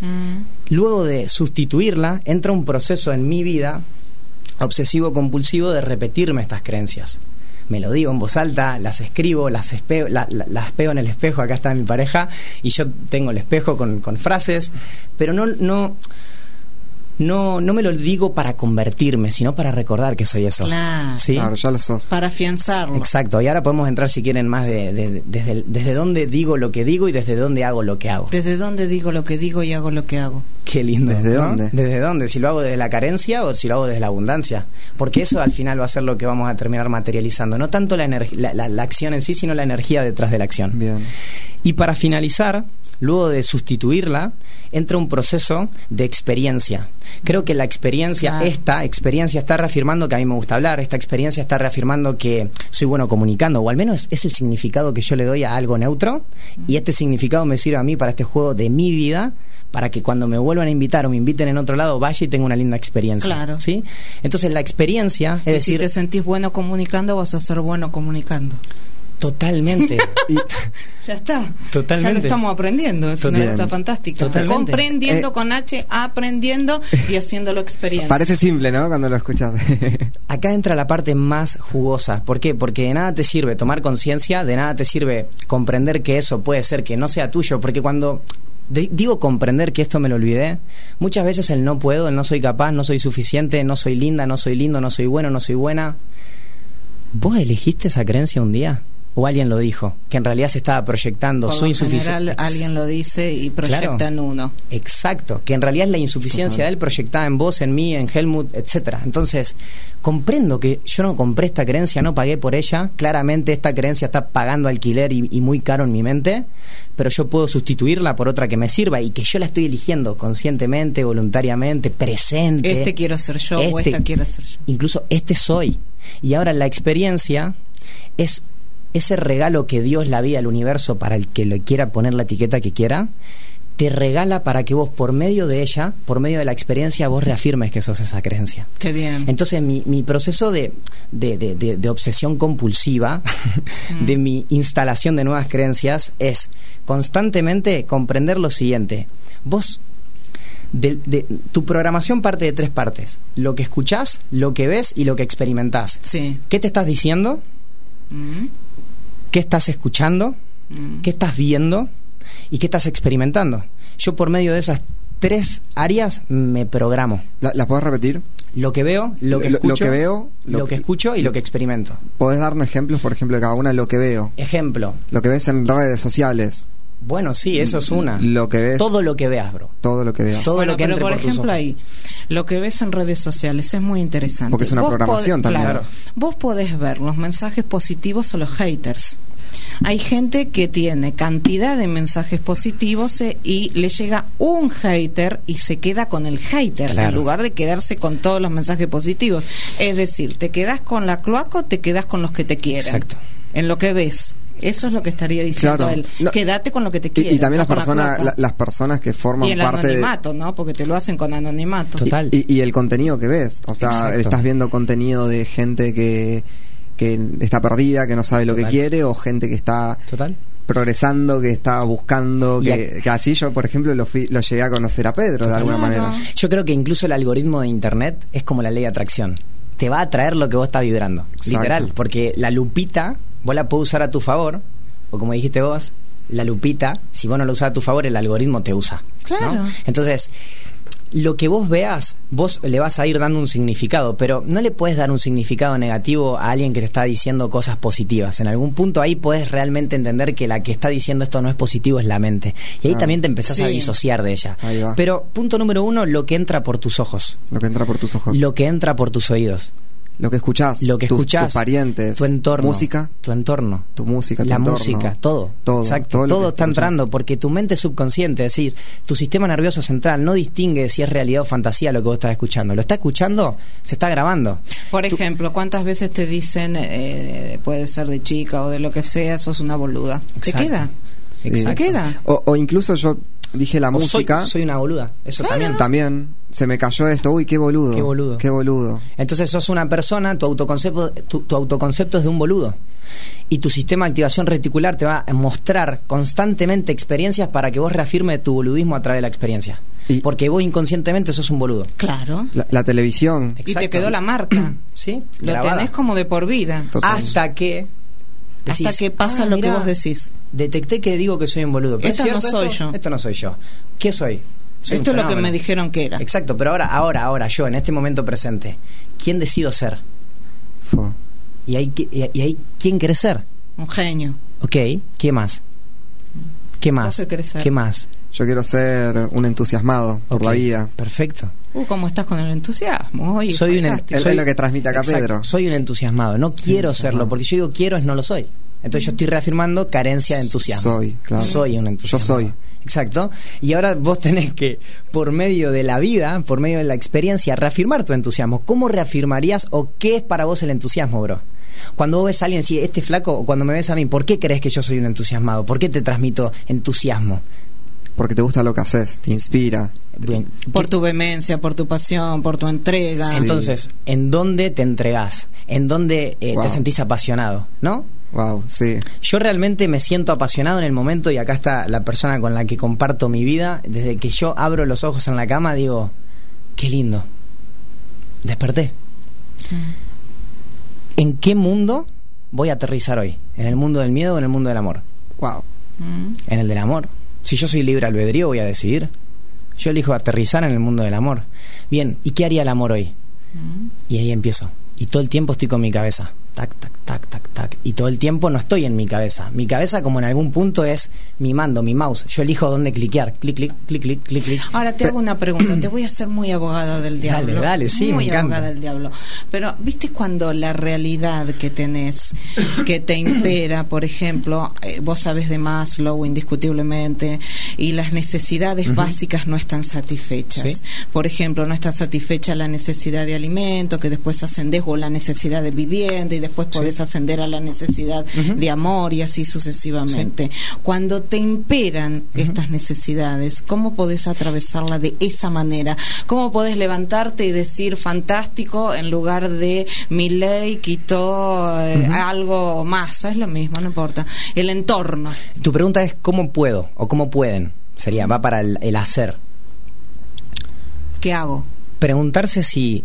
Luego de sustituirla, entra un proceso en mi vida obsesivo-compulsivo de repetirme estas creencias. Me lo digo en voz alta, las escribo, las pego en el espejo. Acá está mi pareja y yo tengo el espejo con frases, pero no me lo digo para convertirme, sino para recordar que soy eso. Claro, ¿sí? Claro, ya lo sos. Para afianzarlo. Exacto, y ahora podemos entrar, si quieren, más desde dónde digo lo que digo y desde dónde hago lo que hago. Desde dónde digo lo que digo y hago lo que hago. Qué lindo. ¿Desde dónde? ¿Desde dónde? Si lo hago desde la carencia o si lo hago desde la abundancia. Porque eso al final va a ser lo que vamos a terminar materializando. No tanto la acción en sí, sino la energía detrás de la acción. Bien. Y para finalizar, luego de sustituirla, entra un proceso de experiencia. Creo que la experiencia, esta experiencia está reafirmando que a mí me gusta hablar, esta experiencia está reafirmando que soy bueno comunicando, o al menos es el significado que yo le doy a algo neutro, y este significado me sirve a mí para este juego de mi vida, para que cuando me vuelvan a invitar o me inviten en otro lado, vaya y tenga una linda experiencia. Claro. ¿Sí? Entonces la experiencia, es decir, si te sentís bueno comunicando, vas a ser bueno comunicando. Totalmente. Ya está. Totalmente. Ya lo estamos aprendiendo. Es una cosa fantástica. Totalmente. Comprendiendo con H, aprendiendo y haciéndolo experiencia. Parece simple, ¿no? Cuando lo escuchas. Acá entra la parte más jugosa. ¿Por qué? Porque de nada te sirve tomar conciencia, de nada te sirve comprender que eso puede ser que no sea tuyo, porque cuando digo comprender que esto me lo olvidé, muchas veces el no puedo, el no soy capaz, no soy suficiente, no soy linda, no soy lindo, no soy bueno, no soy buena. ¿Vos elegiste esa creencia un día? ¿O alguien lo dijo? Que en realidad se estaba proyectando. Soy insuficiente. En general alguien lo dice y proyecta, claro, en uno. Exacto. Que en realidad es la insuficiencia de él proyectada en vos, en mí, en Helmut, etcétera. Entonces, comprendo que yo no compré esta creencia, no pagué por ella. Claramente esta creencia está pagando alquiler y muy caro en mi mente, pero yo puedo sustituirla por otra que me sirva y que yo la estoy eligiendo conscientemente, voluntariamente, presente. Este quiero ser yo, o esta quiero ser yo. Incluso este soy. Y ahora la experiencia es ese regalo que Dios, la vida, el universo, para el que le quiera poner la etiqueta que quiera, te regala para que vos, por medio de ella, por medio de la experiencia, vos reafirmes que sos esa creencia. Qué bien. Entonces mi proceso de obsesión compulsiva, de mi instalación de nuevas creencias, es constantemente comprender lo siguiente. Vos, tu programación parte de 3 partes: lo que escuchás, lo que ves y lo que experimentás. Sí. ¿Qué te estás diciendo? ¿Qué estás escuchando? ¿Qué estás viendo? ¿Y qué estás experimentando? Yo, por medio de esas 3 áreas, me programo. ¿Las podés repetir? Lo que veo, lo que escucho, lo que escucho y lo que experimento. ¿Podés darnos ejemplos, por ejemplo, de cada una? Lo que veo. Ejemplo. Lo que ves en redes sociales. Bueno, sí, eso es una. Lo que ves. Todo lo que veas, bro. Todo lo que veas. Todo bueno, lo que pero entre por ejemplo tus ojos. ahí, lo que ves en redes sociales es muy interesante. Porque es una programación también. Claro, vos podés ver los mensajes positivos o los haters. Hay gente que tiene cantidad de mensajes positivos y le llega un hater y se queda con el hater, claro, en lugar de quedarse con todos los mensajes positivos. Es decir, ¿te quedas con la cloaca o te quedas con los que te quieren? Exacto. En lo que ves. Eso es lo que estaría diciendo, claro, él. No, quédate con lo que te quieren. Y también las personas que forman parte de... Y el anonimato, ¿no? Porque te lo hacen con anonimato. Total. Y el contenido que ves. O sea, exacto, estás viendo contenido de gente que está perdida, que no sabe lo que quiere, o gente que está progresando, que está buscando, que así yo, por ejemplo, lo llegué a conocer a Pedro de alguna manera. Yo creo que incluso el algoritmo de internet es como la ley de atracción. Te va a atraer lo que vos estás vibrando. Exacto. Literal, porque la lupita vos la podés usar a tu favor, o como dijiste vos, la lupita, si vos no la usás a tu favor, el algoritmo te usa. Claro. ¿No? Entonces, lo que vos veas, vos le vas a ir dando un significado, pero no le puedes dar un significado negativo a alguien que te está diciendo cosas positivas. En algún punto ahí puedes realmente entender que la que está diciendo esto no es positivo es la mente. Y ahí también te empezás a disociar de ella. Pero punto número 1, lo que entra por tus ojos. Lo que entra por tus ojos. Lo que entra por tus oídos. Lo que escuchás, tus parientes, tu entorno, música, tu entorno, tu música, tu la entorno, música, todo, exacto, todo está entrando porque tu mente subconsciente, es decir, tu sistema nervioso central no distingue si es realidad o fantasía lo que vos estás escuchando. Lo está escuchando, se está grabando. Por ejemplo, ¿cuántas veces te dicen, puede ser de chica o de lo que sea, sos una boluda? Exacto. ¿Te queda? Sí. ¿Te queda? O incluso yo dije la música. Soy una boluda. Eso también. Se me cayó esto. Uy, qué boludo. Entonces sos una persona, tu autoconcepto es de un boludo. Y tu sistema de activación reticular te va a mostrar constantemente experiencias para que vos reafirmes tu boludismo a través de la experiencia. Porque vos inconscientemente sos un boludo. Claro. La televisión. Exacto. Y te quedó la marca. Sí. Lo tenés como de por vida. Total. Hasta que pasa lo que vos decís. Detecté que digo que soy un boludo. Esto no soy yo. Esto no soy yo. ¿Qué soy? Esto es lo que me dijeron que era. Exacto, pero ahora yo, en este momento presente, ¿quién decido ser? Y ahí ¿quién querés ser? Un genio. Ok, ¿qué más? ¿Qué más? ¿Qué más? Yo quiero ser un entusiasmado por la vida. Perfecto. ¿Cómo estás con el entusiasmo? Oye, soy lo que transmite acá Pedro. Soy un entusiasmado. No quiero serlo, porque yo digo quiero es no lo soy. Entonces yo estoy reafirmando carencia de entusiasmo. Soy un entusiasmado. Yo soy. Exacto. Y ahora vos tenés que, por medio de la vida, por medio de la experiencia, reafirmar tu entusiasmo. ¿Cómo reafirmarías o qué es para vos el entusiasmo, bro? Cuando vos ves a alguien, si este flaco, o cuando me ves a mí, ¿por qué crees que yo soy un entusiasmado? ¿Por qué te transmito entusiasmo? Porque te gusta lo que haces, te inspira. Bien. Por tu vehemencia, por tu pasión, por tu entrega. Sí. Entonces, ¿en dónde te entregás? ¿En dónde te sentís apasionado? ¿No? Wow, sí. Yo realmente me siento apasionado en el momento, y acá está la persona con la que comparto mi vida. Desde que yo abro los ojos en la cama digo, qué lindo, desperté. ¿En qué mundo voy a aterrizar hoy? ¿En el mundo del miedo o en el mundo del amor? Wow. En el del amor. Si yo soy libre albedrío, voy a decidir. Yo elijo aterrizar en el mundo del amor. Bien, ¿y qué haría el amor hoy? Y ahí empiezo. Y todo el tiempo estoy con mi cabeza. Tac, tac, tac, tac, tac. Y todo el tiempo no estoy en mi cabeza. Mi cabeza, como en algún punto, es mi mando, mi mouse. Yo elijo dónde cliquear. Clic, clic, clic, clic, clic, clic. Ahora te hago una pregunta. Te voy a hacer muy abogada del diablo. Dale, sí, muy me encanta. Abogada del diablo. Pero, ¿viste cuando la realidad que tenés, que te impera, por ejemplo, vos sabés de Maslow indiscutiblemente, y las necesidades básicas no están satisfechas? ¿Sí? Por ejemplo, no está satisfecha la necesidad de alimento, que después ascendés, o la necesidad de vivienda, y después podés ascender a la necesidad de amor, y así sucesivamente. Cuando te imperan estas necesidades, ¿cómo podés atravesarla de esa manera? ¿Cómo podés levantarte y decir fantástico en lugar de mi ley quitó algo más? Es lo mismo, no importa. El entorno. Tu pregunta es ¿cómo puedo? O ¿cómo pueden? Sería, va para el hacer. ¿Qué hago? Preguntarse si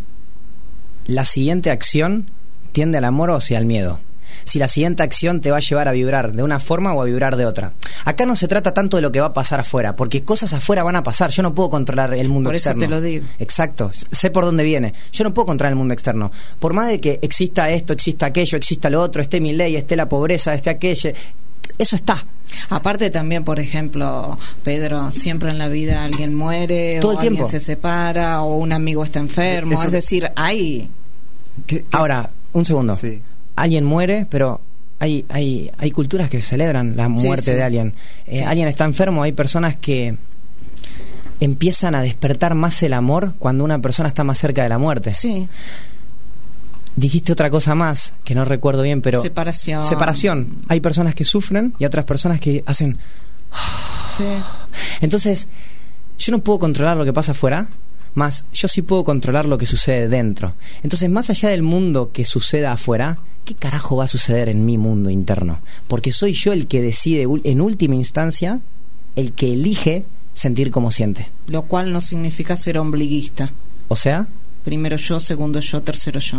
la siguiente acción tiende al amor o hacia el miedo. Si la siguiente acción te va a llevar a vibrar de una forma o a vibrar de otra. Acá no se trata tanto de lo que va a pasar afuera, porque cosas afuera van a pasar. Yo no puedo controlar el mundo externo. Por eso te lo digo. Exacto, sé por dónde viene. Yo no puedo controlar el mundo externo. Por más de que exista esto, exista aquello, exista lo otro, esté mi ley, esté la pobreza, esté aquello, eso está. Aparte también, por ejemplo, Pedro, siempre en la vida alguien muere, todo o el tiempo. alguien se separa, o un amigo está enfermo. Eso. Es decir, hay... Ahora, un segundo. Sí. Alguien muere, pero hay culturas que celebran la muerte de alguien. Alguien está enfermo, hay personas que empiezan a despertar más el amor cuando una persona está más cerca de la muerte. Sí. Dijiste otra cosa más, que no recuerdo bien, pero... Separación. Hay personas que sufren y otras personas que hacen... Sí. Entonces, yo no puedo controlar lo que pasa afuera, más yo sí puedo controlar lo que sucede dentro. Entonces, más allá del mundo que suceda afuera, ¿qué carajo va a suceder en mi mundo interno? Porque soy yo el que decide, en última instancia, el que elige sentir como siente. Lo cual no significa ser ombliguista. O sea... Primero yo, segundo yo, tercero yo.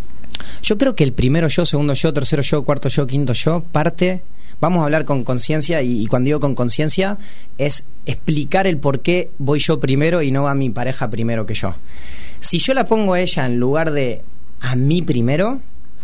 Yo creo que el primero yo, segundo yo, tercero yo, cuarto yo, quinto yo, parte... Vamos a hablar con conciencia, y cuando digo con conciencia es explicar el por qué voy yo primero y no va mi pareja primero que yo. Si yo la pongo a ella en lugar de a mí primero,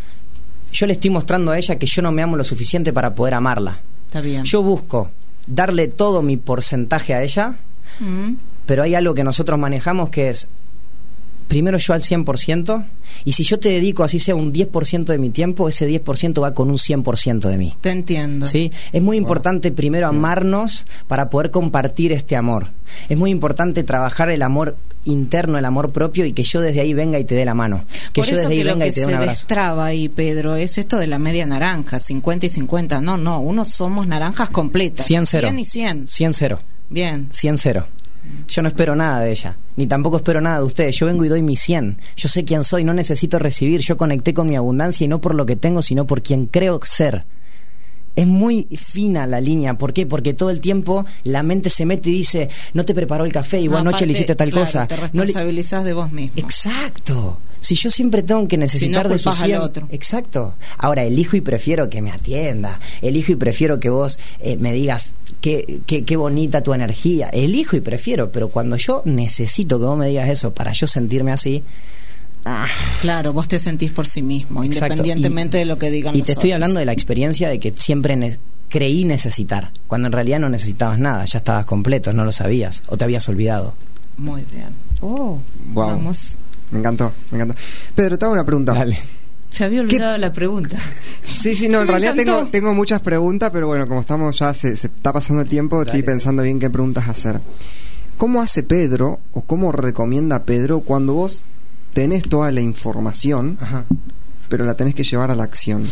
yo le estoy mostrando a ella que yo no me amo lo suficiente para poder amarla. Está bien. Yo busco darle todo mi porcentaje a ella, pero hay algo que nosotros manejamos que es primero yo al 100%, y si yo te dedico así sea un 10% de mi tiempo, ese 10% va con un 100% de mí. Te entiendo. ¿Sí? Es muy importante primero amarnos para poder compartir este amor. Es muy importante trabajar el amor interno, el amor propio, y que yo desde ahí venga y te dé la mano. Que por yo eso desde ahí venga y te dé un abrazo. Lo que se destraba ahí, Pedro, es esto de la media naranja, 50 y 50. No, uno somos naranjas completas. 100-0. 100 y 100. 100-0. Bien. 100-0. Yo no espero nada de ella, ni tampoco espero nada de ustedes. Yo vengo y doy mi 100. Yo sé quién soy, no necesito recibir. Yo conecté con mi abundancia, y no por lo que tengo, sino por quien creo ser. Es muy fina la línea. ¿Por qué? Porque todo el tiempo la mente se mete y dice, no te preparó el café, igual anoche le hiciste tal cosa. Te responsabilizás de vos mismo. Exacto. Si yo siempre tengo que necesitar de su 100. Exacto. Ahora, elijo y prefiero que me atienda. Elijo y prefiero que vos me digas qué bonita tu energía. Elijo y prefiero, pero cuando yo necesito que vos me digas eso para yo sentirme así... Claro, vos te sentís por sí mismo. Exacto. Independientemente de lo que digan los otros. Y te estoy hablando de la experiencia de que siempre creí necesitar, cuando en realidad no necesitabas nada, ya estabas completo, no lo sabías o te habías olvidado. Muy bien. Wow. Vamos. Me encantó. Pedro, te hago una pregunta. Dale. Se había olvidado la pregunta. Sí, no, en realidad tengo muchas preguntas, pero bueno, como estamos ya, se está pasando el tiempo, dale, estoy pensando bien qué preguntas hacer. ¿Cómo hace Pedro, o cómo recomienda Pedro cuando vos tenés toda la información, pero la tenés que llevar a la acción?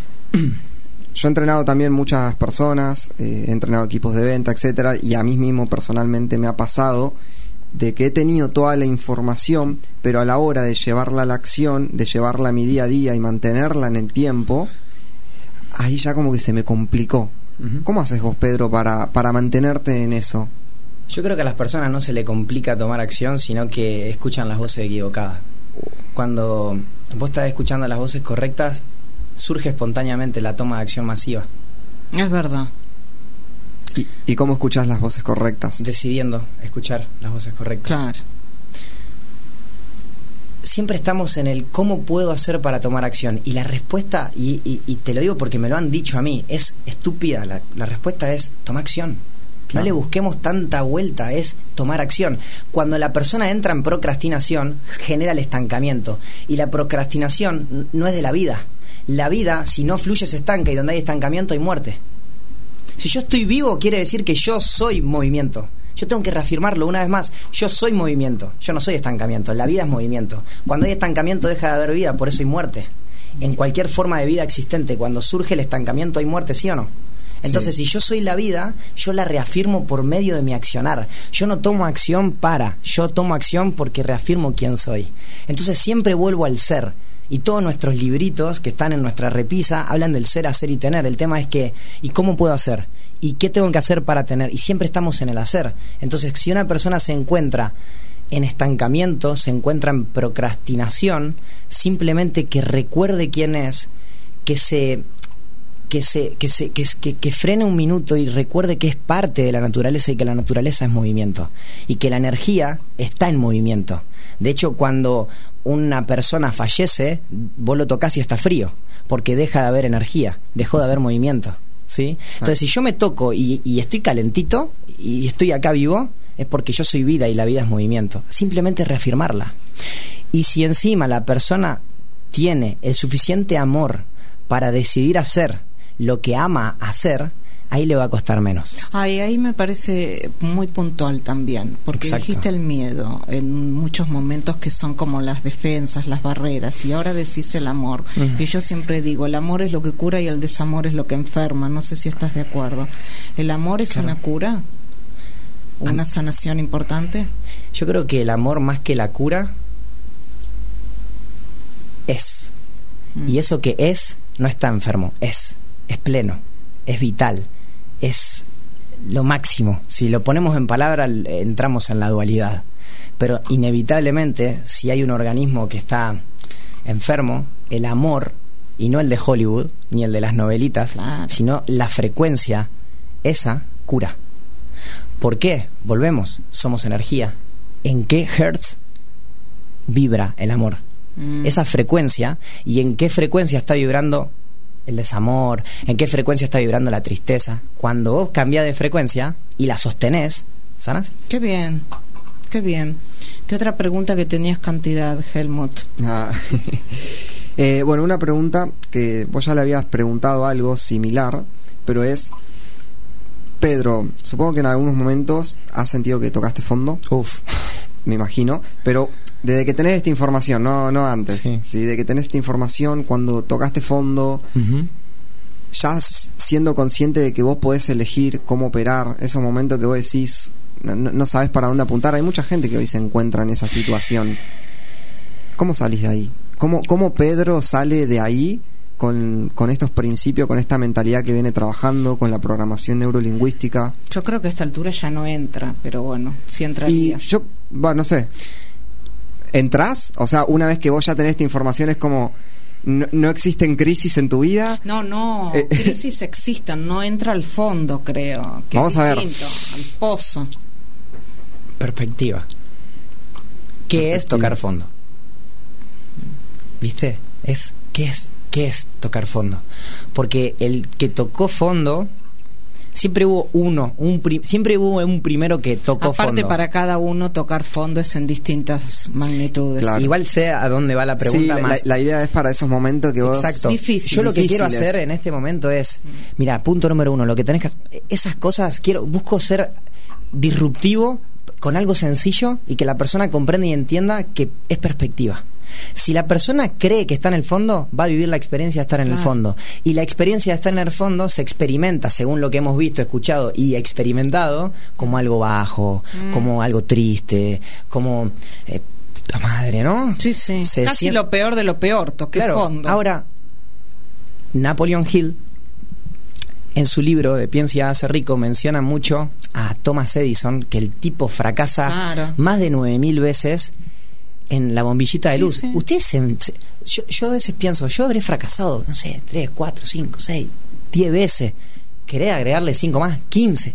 Yo he entrenado también muchas personas, he entrenado equipos de venta, etcétera, y a mí mismo personalmente me ha pasado de que he tenido toda la información, pero a la hora de llevarla a la acción, de llevarla a mi día a día y mantenerla en el tiempo, ahí ya como que se me complicó. ¿Cómo haces vos, Pedro, para mantenerte en eso? Yo creo que a las personas no se le complica tomar acción, sino que escuchan las voces equivocadas. Cuando vos estás escuchando las voces correctas, surge espontáneamente la toma de acción masiva. Es verdad. ¿Y cómo escuchás las voces correctas? Decidiendo escuchar las voces correctas. Claro. Siempre estamos en el cómo puedo hacer para tomar acción, y la respuesta, y te lo digo porque me lo han dicho a mí, es estúpida. La respuesta es toma acción. Claro. No le busquemos tanta vuelta, es tomar acción. Cuando la persona entra en procrastinación, genera el estancamiento, y la procrastinación no es de la vida. La vida, si no fluye, se estanca, y donde hay estancamiento hay muerte. Si yo estoy vivo, quiere decir que yo soy movimiento. Yo tengo que reafirmarlo una vez más. Yo soy movimiento, yo no soy estancamiento. La vida es movimiento. Cuando hay estancamiento deja de haber vida, por eso hay muerte. En cualquier forma de vida existente, cuando surge el estancamiento hay muerte, ¿sí o no? Entonces, si yo soy la vida, yo la reafirmo por medio de mi accionar. Yo no tomo acción yo tomo acción porque reafirmo quién soy. Entonces siempre vuelvo al ser. Y todos nuestros libritos que están en nuestra repisa hablan del ser, hacer y tener. El tema es que, ¿y cómo puedo hacer? ¿Y qué tengo que hacer para tener? Y siempre estamos en el hacer. Entonces, si una persona se encuentra en estancamiento, se encuentra en procrastinación, simplemente que recuerde quién es, que frene un minuto y recuerde que es parte de la naturaleza, y que la naturaleza es movimiento, y que la energía está en movimiento. De hecho, cuando una persona fallece, vos lo tocás y está frío, porque deja de haber energía, dejó de haber movimiento, ¿sí? Entonces, si yo me toco y estoy calentito y estoy acá vivo, es porque yo soy vida y la vida es movimiento. Simplemente reafirmarla. Y si encima la persona tiene el suficiente amor para decidir hacer lo que ama hacer, ahí le va a costar menos. Ahí me parece muy puntual también, porque Exacto. Dijiste el miedo en muchos momentos, que son como las defensas, las barreras, y ahora decís el amor. Y yo siempre digo, el amor es lo que cura y el desamor es lo que enferma. No sé si estás de acuerdo. ¿El amor es una cura? ¿Una sanación importante? Yo creo que el amor, más que la cura, es. Y eso que es no está enfermo, es pleno, es vital, es lo máximo. Si lo ponemos en palabras, entramos en la dualidad. Pero inevitablemente, si hay un organismo que está enfermo, el amor, y no el de Hollywood ni el de las novelitas, claro, sino la frecuencia, esa cura. ¿Por qué? Volvemos, somos energía. ¿En qué hertz vibra el amor? Esa frecuencia. ¿Y en qué frecuencia está vibrando el desamor? ¿En qué frecuencia está vibrando la tristeza? Cuando vos cambiás de frecuencia y la sostenés, ¿sanas? Qué bien, qué bien. ¿Qué otra pregunta que tenías cantidad, Helmut? Bueno, una pregunta que vos ya le habías preguntado algo similar, pero es: Pedro, supongo que en algunos momentos has sentido que tocaste fondo. Uf. Me imagino, pero desde que tenés esta información, no antes, sí, de que tenés esta información, cuando tocaste fondo, ya siendo consciente de que vos podés elegir cómo operar, esos momentos que vos decís, no sabés para dónde apuntar. Hay mucha gente que hoy se encuentra en esa situación. ¿Cómo salís de ahí? ¿Cómo Pedro sale de ahí con estos principios, con esta mentalidad que viene trabajando, con la programación neurolingüística? Yo creo que a esta altura ya no entra, pero bueno, sí entraría. Y yo, no sé, ¿entrás? O sea, una vez que vos ya tenés esta información, es como, ¿no existen crisis en tu vida? No, crisis existen, no entra al fondo, creo. Que vamos a ver. Al pozo. Perspectiva. ¿Qué es tocar fondo? ¿Viste? ¿Qué es tocar fondo? Porque el que tocó fondo, siempre hubo siempre hubo un primero que tocó fondo. Aparte, para cada uno tocar fondo es en distintas magnitudes. Claro. Igual sé a dónde va la pregunta. Sí, más. La idea es para esos momentos que vos... Exacto. Difícil. Yo lo que quiero hacer en este momento es, mira, punto número 1, lo que tenés que hacer, esas cosas, busco ser disruptivo con algo sencillo y que la persona comprenda y entienda que es perspectiva. Si la persona cree que está en el fondo, va a vivir la experiencia de estar en el fondo. Y la experiencia de estar en el fondo se experimenta, según lo que hemos visto, escuchado y experimentado, como algo bajo, como algo triste, como... puta madre, ¿no? Sí. Casi lo peor de lo peor, toqué fondo. Ahora, Napoleon Hill En su libro de Piensa y hágase rico menciona mucho a Thomas Edison, que el tipo fracasa más de 9.000 veces en la bombillita de luz. Sí. Ustedes, yo a veces pienso, yo habré fracasado, no sé, 3, 4, 5, 6, 10 veces. ¿Querés agregarle 5 más? 15.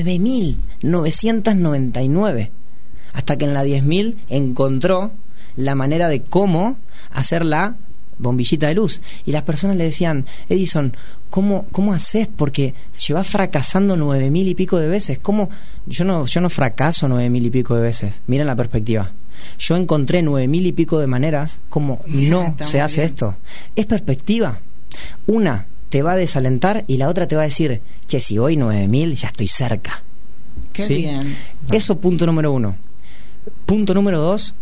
9.999. Hasta que en la 10.000 encontró la manera de cómo hacer la bombillita de luz. Y las personas le decían, Edison, ¿cómo haces? Porque llevas fracasando 9.000 y pico de veces. ¿Cómo? Yo no fracaso 9.000 y pico de veces. Miren la perspectiva. Yo encontré 9.000 y pico de maneras como no se hace bien esto. Es perspectiva. Una te va a desalentar y la otra te va a decir, che, si voy 9.000 ya estoy cerca. Qué ¿sí? bien. Eso, punto número 1. Punto número 2,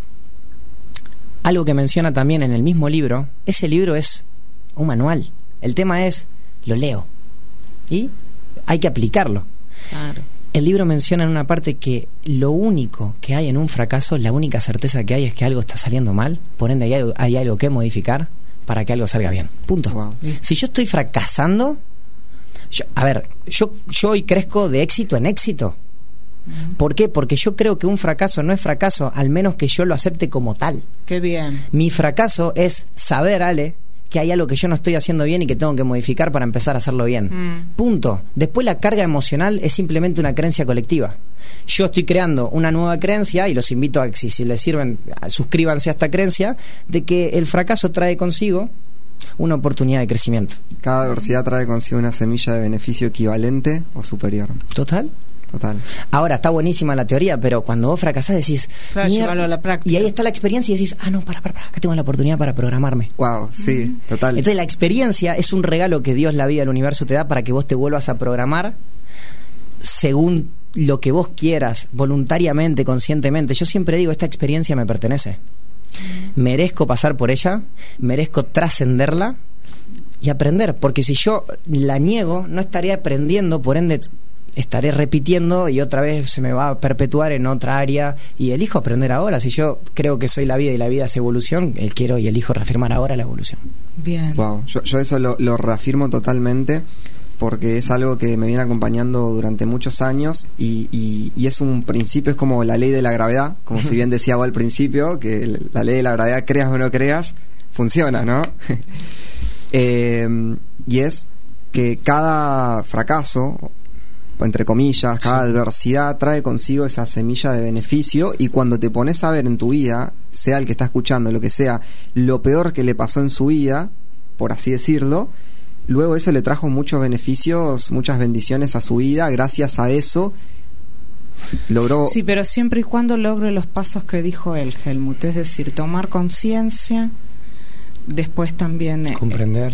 algo que menciona también en el mismo libro. Ese libro es un manual. El tema es, lo leo y hay que aplicarlo. Claro. El libro menciona en una parte que lo único que hay en un fracaso, la única certeza que hay es que algo está saliendo mal, por ende hay algo que modificar para que algo salga bien. Punto. Wow. Si yo estoy fracasando, yo hoy crezco de éxito en éxito. ¿Por qué? Porque yo creo que un fracaso no es fracaso, al menos que yo lo acepte como tal. Qué bien. Mi fracaso es saber, Ale, que hay algo que yo no estoy haciendo bien y que tengo que modificar para empezar a hacerlo bien. Punto. Después la carga emocional es simplemente una creencia colectiva. Yo estoy creando una nueva creencia y los invito a que si les sirven, suscríbanse a esta creencia de que el fracaso trae consigo una oportunidad de crecimiento. Cada adversidad trae consigo una semilla de beneficio equivalente o superior. Total. Ahora, está buenísima la teoría, pero cuando vos fracasás decís, claro, llévalo a la práctica. Y ahí está la experiencia y decís, no, para, acá tengo la oportunidad para programarme. Wow, sí, total. Entonces la experiencia es un regalo que Dios, la vida, el universo te da para que vos te vuelvas a programar según lo que vos quieras, voluntariamente, conscientemente. Yo siempre digo, esta experiencia me pertenece. Merezco pasar por ella, merezco trascenderla y aprender, porque si yo la niego, no estaré aprendiendo, por ende estaré repitiendo y otra vez se me va a perpetuar en otra área, y elijo aprender ahora. Si yo creo que soy la vida y la vida es evolución, quiero y elijo reafirmar ahora la evolución. Bien. Wow, yo eso lo reafirmo totalmente, porque es algo que me viene acompañando durante muchos años y es un principio, es como la ley de la gravedad, como si bien decía vos al principio, que la ley de la gravedad, creas o no creas, funciona, ¿no? Y es que cada fracaso, entre comillas, cada adversidad trae consigo esa semilla de beneficio, y cuando te pones a ver en tu vida, sea el que está escuchando, lo que sea, lo peor que le pasó en su vida, por así decirlo, luego eso le trajo muchos beneficios, muchas bendiciones a su vida. Gracias a eso logró... Sí, pero siempre y cuando logre los pasos que dijo él, Helmut, es decir, tomar conciencia, después también comprender,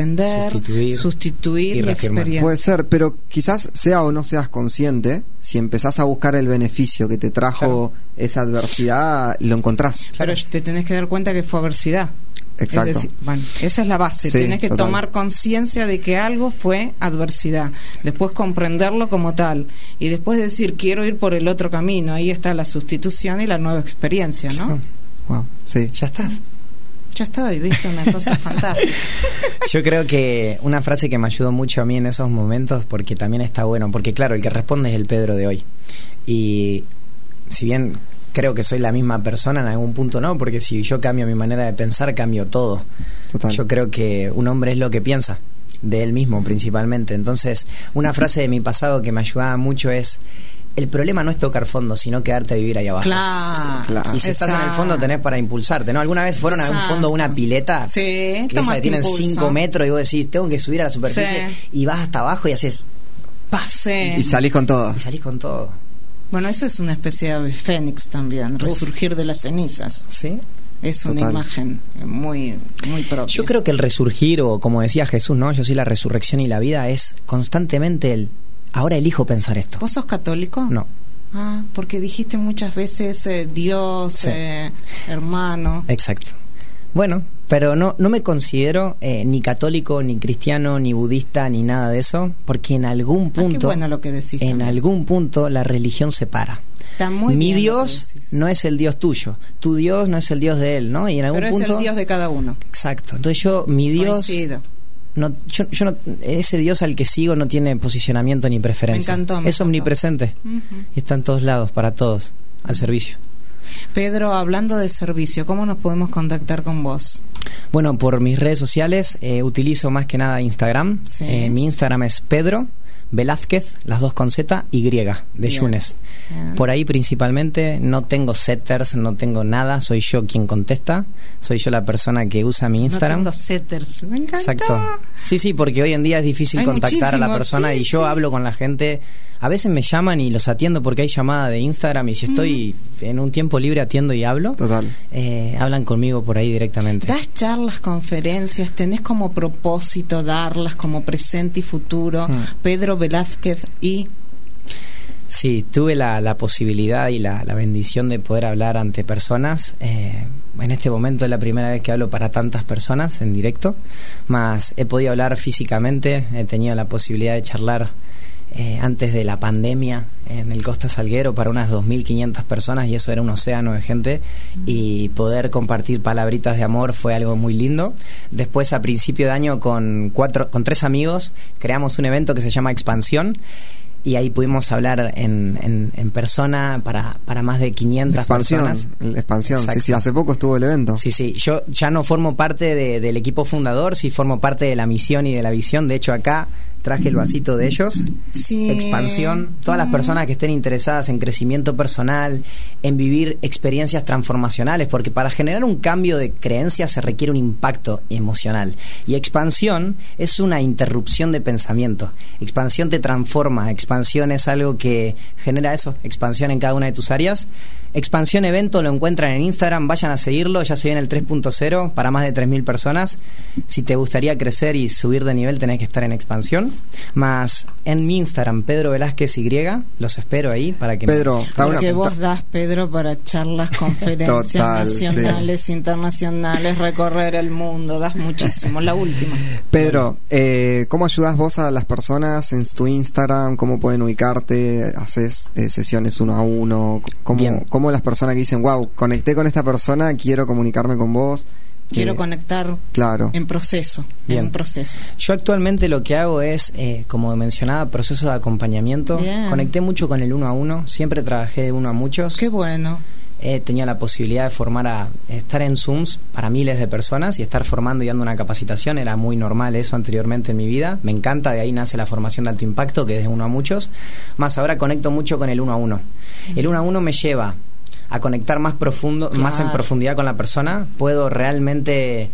sustituir y experiencia. Puede ser, pero quizás sea o no seas consciente, si empezás a buscar el beneficio que te trajo esa adversidad, lo encontrás. Pero te tenés que dar cuenta que fue adversidad. Exacto. Es decir, bueno, esa es la base. Sí, tienes que tomar conciencia de que algo fue adversidad, después comprenderlo como tal y después decir, quiero ir por el otro camino. Ahí está la sustitución y la nueva experiencia, ¿no? Wow, sí. Ya estás. Ya estoy, viste, una cosa fantástica. Yo creo que una frase que me ayudó mucho a mí en esos momentos, porque también está bueno, porque claro, el que responde es el Pedro de hoy. Y si bien creo que soy la misma persona, en algún punto no, porque si yo cambio mi manera de pensar, cambio todo. Total. Yo creo que un hombre es lo que piensa, de él mismo principalmente. Entonces, una frase de mi pasado que me ayudaba mucho es: el problema no es tocar fondo, sino quedarte a vivir ahí abajo. Claro. Y si estás en el fondo tenés para impulsarte, ¿no? ¿Alguna vez fueron a un fondo de una pileta? Sí, que esa que tienen 5 metros y vos decís, tengo que subir a la superficie, y vas hasta abajo y haces ¡pah! Y salís con todo. Bueno, eso es una especie de fénix también, resurgir de las cenizas. Sí. Es una imagen muy, muy propia. Yo creo que el resurgir, o como decía Jesús, ¿no? Yo soy la resurrección y la vida, es constantemente el ahora elijo pensar esto. ¿Vos sos católico? No. Porque dijiste muchas veces Dios, sí, hermano. Exacto. Bueno, pero no me considero ni católico, ni cristiano, ni budista, ni nada de eso, porque en algún punto, qué bueno lo que decís en también. Algún punto la religión separa. Está muy Mi bien Dios no es el Dios tuyo, tu Dios no es el Dios de él, ¿no? Y en algún punto, es el Dios de cada uno. Exacto. Entonces mi Dios, coincido. yo no, ese Dios al que sigo no tiene posicionamiento ni preferencia. Me encantó. Es omnipresente y está en todos lados, para todos, al servicio. Pedro, hablando de servicio, ¿cómo nos podemos contactar con vos? Bueno, por mis redes sociales utilizo más que nada Instagram. Sí. Mi Instagram es Pedro Velázquez, las dos con Z, Y, de Yunes. Por ahí principalmente no tengo setters, no tengo nada, soy yo quien contesta, soy yo la persona que usa mi Instagram. No tengo setters, me encanta. Exacto. Sí, porque hoy en día es difícil contactar a la persona y yo hablo con la gente. A veces me llaman y los atiendo porque hay llamada de Instagram y si estoy en un tiempo libre atiendo y hablo. Total. Hablan conmigo por ahí directamente. ¿Das charlas, conferencias? ¿Tenés como propósito darlas como presente y futuro? Pedro Velázquez y... Sí, tuve la posibilidad y la bendición de poder hablar ante personas. En este momento es la primera vez que hablo para tantas personas en directo, más he podido hablar físicamente, he tenido la posibilidad de charlar antes de la pandemia en el Costa Salguero para unas 2.500 personas y eso era un océano de gente y poder compartir palabritas de amor fue algo muy lindo. Después a principio de año con 3 amigos creamos un evento que se llama Expansión y ahí pudimos hablar en persona para más de 500 personas. Expansión, sí, hace poco estuvo el evento. Sí, yo ya no formo parte del equipo fundador, sí formo parte de la misión y de la visión. De hecho acá traje el vasito de ellos. Sí. Expansión. Todas las personas que estén interesadas en crecimiento personal, en vivir experiencias transformacionales, porque para generar un cambio de creencias se requiere un impacto emocional. Y expansión es una interrupción de pensamiento. Expansión te transforma. Expansión es algo que genera eso, expansión en cada una de tus áreas. Expansión Evento lo encuentran en Instagram, vayan a seguirlo, ya se viene el 3.0 para más de 3.000 personas. Si te gustaría crecer y subir de nivel tenés que estar en Expansión. Más en mi Instagram, Pedro Velázquez Y, los espero ahí para que Pedro, porque vos das, Pedro, para charlas, conferencias total, nacionales, internacionales, recorrer el mundo, das muchísimo. La última. Pedro, ¿cómo ayudas vos a las personas en tu Instagram? ¿Cómo pueden ubicarte? ¿Haces sesiones 1 a 1? ¿Cómo las personas que dicen, wow, conecté con esta persona, quiero comunicarme con vos? Quiero conectar, claro, en proceso, bien, en un proceso. Yo actualmente lo que hago es, como mencionaba, proceso de acompañamiento. Bien. Conecté mucho con el 1 a 1, siempre trabajé de 1 a muchos. Qué bueno. He tenido la posibilidad de estar en Zooms para miles de personas y estar formando y dando una capacitación. Era muy normal eso anteriormente en mi vida. Me encanta, de ahí nace la formación de alto impacto, que es de 1 a muchos. Más ahora conecto mucho con el 1 a 1. El 1 a 1 me lleva a conectar más profundo, claro, más en profundidad con la persona. Puedo realmente...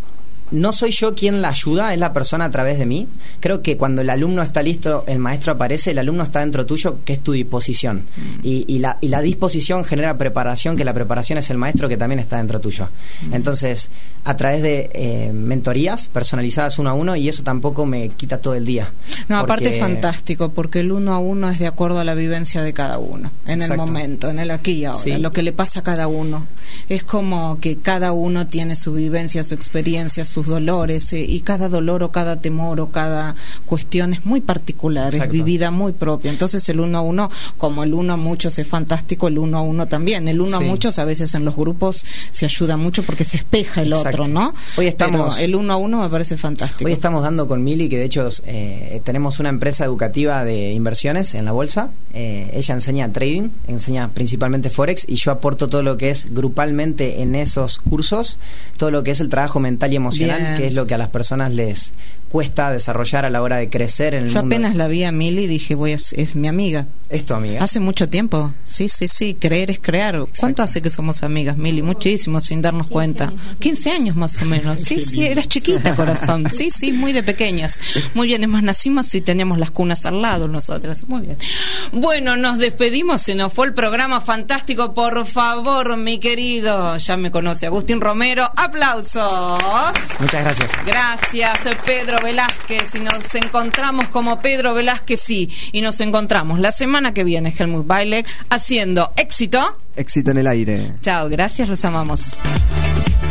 No soy yo quien la ayuda, es la persona a través de mí. Creo que cuando el alumno está listo, el maestro aparece, el alumno está dentro tuyo, que es tu disposición. Y la disposición genera preparación, que la preparación es el maestro que también está dentro tuyo. Entonces, a través de mentorías personalizadas 1 a 1, y eso tampoco me quita todo el día. No, aparte es fantástico, porque el 1 a 1 es de acuerdo a la vivencia de cada uno, en exacto, el momento, en el aquí y ahora, sí, lo que le pasa a cada uno. Es como que cada uno tiene su vivencia, su experiencia, sus dolores, y cada dolor o cada temor o cada cuestión es muy particular, exacto, es vivida muy propia. Entonces el 1 a 1, como el 1 a muchos es fantástico, el 1 a 1 también. El 1 a muchos a veces en los grupos se ayuda mucho porque se espeja el exacto, otro, ¿no? Hoy estamos, pero el 1 a 1 me parece fantástico. Hoy estamos dando con Mili, que de hecho tenemos una empresa educativa de inversiones en la bolsa. Ella enseña trading, enseña principalmente Forex, y yo aporto todo lo que es grupalmente en esos cursos, todo lo que es el trabajo mental y emocional. Bien. Que es lo que a las personas les cuesta desarrollar a la hora de crecer en el mundo. Yo apenas la vi a Mili y dije, es mi amiga. ¿Es tu amiga? Hace mucho tiempo. Sí, creer es crear. Exacto. ¿Cuánto hace que somos amigas, Mili? Muchísimo, sin darnos cuenta. 15 años más o menos. Sí, eras chiquita, corazón. Sí, muy de pequeñas. Muy bien, es más, nacimos y teníamos las cunas al lado nosotras. Muy bien. Bueno, nos despedimos, se nos fue el programa fantástico. Por favor, mi querido, ya me conoce, Agustín Romero, aplausos. Muchas gracias. Gracias, Pedro Velázquez, y nos encontramos como Pedro Velázquez, sí, y nos encontramos la semana que viene, Helmut Bailey, haciendo éxito en el aire. Chao, gracias, los amamos.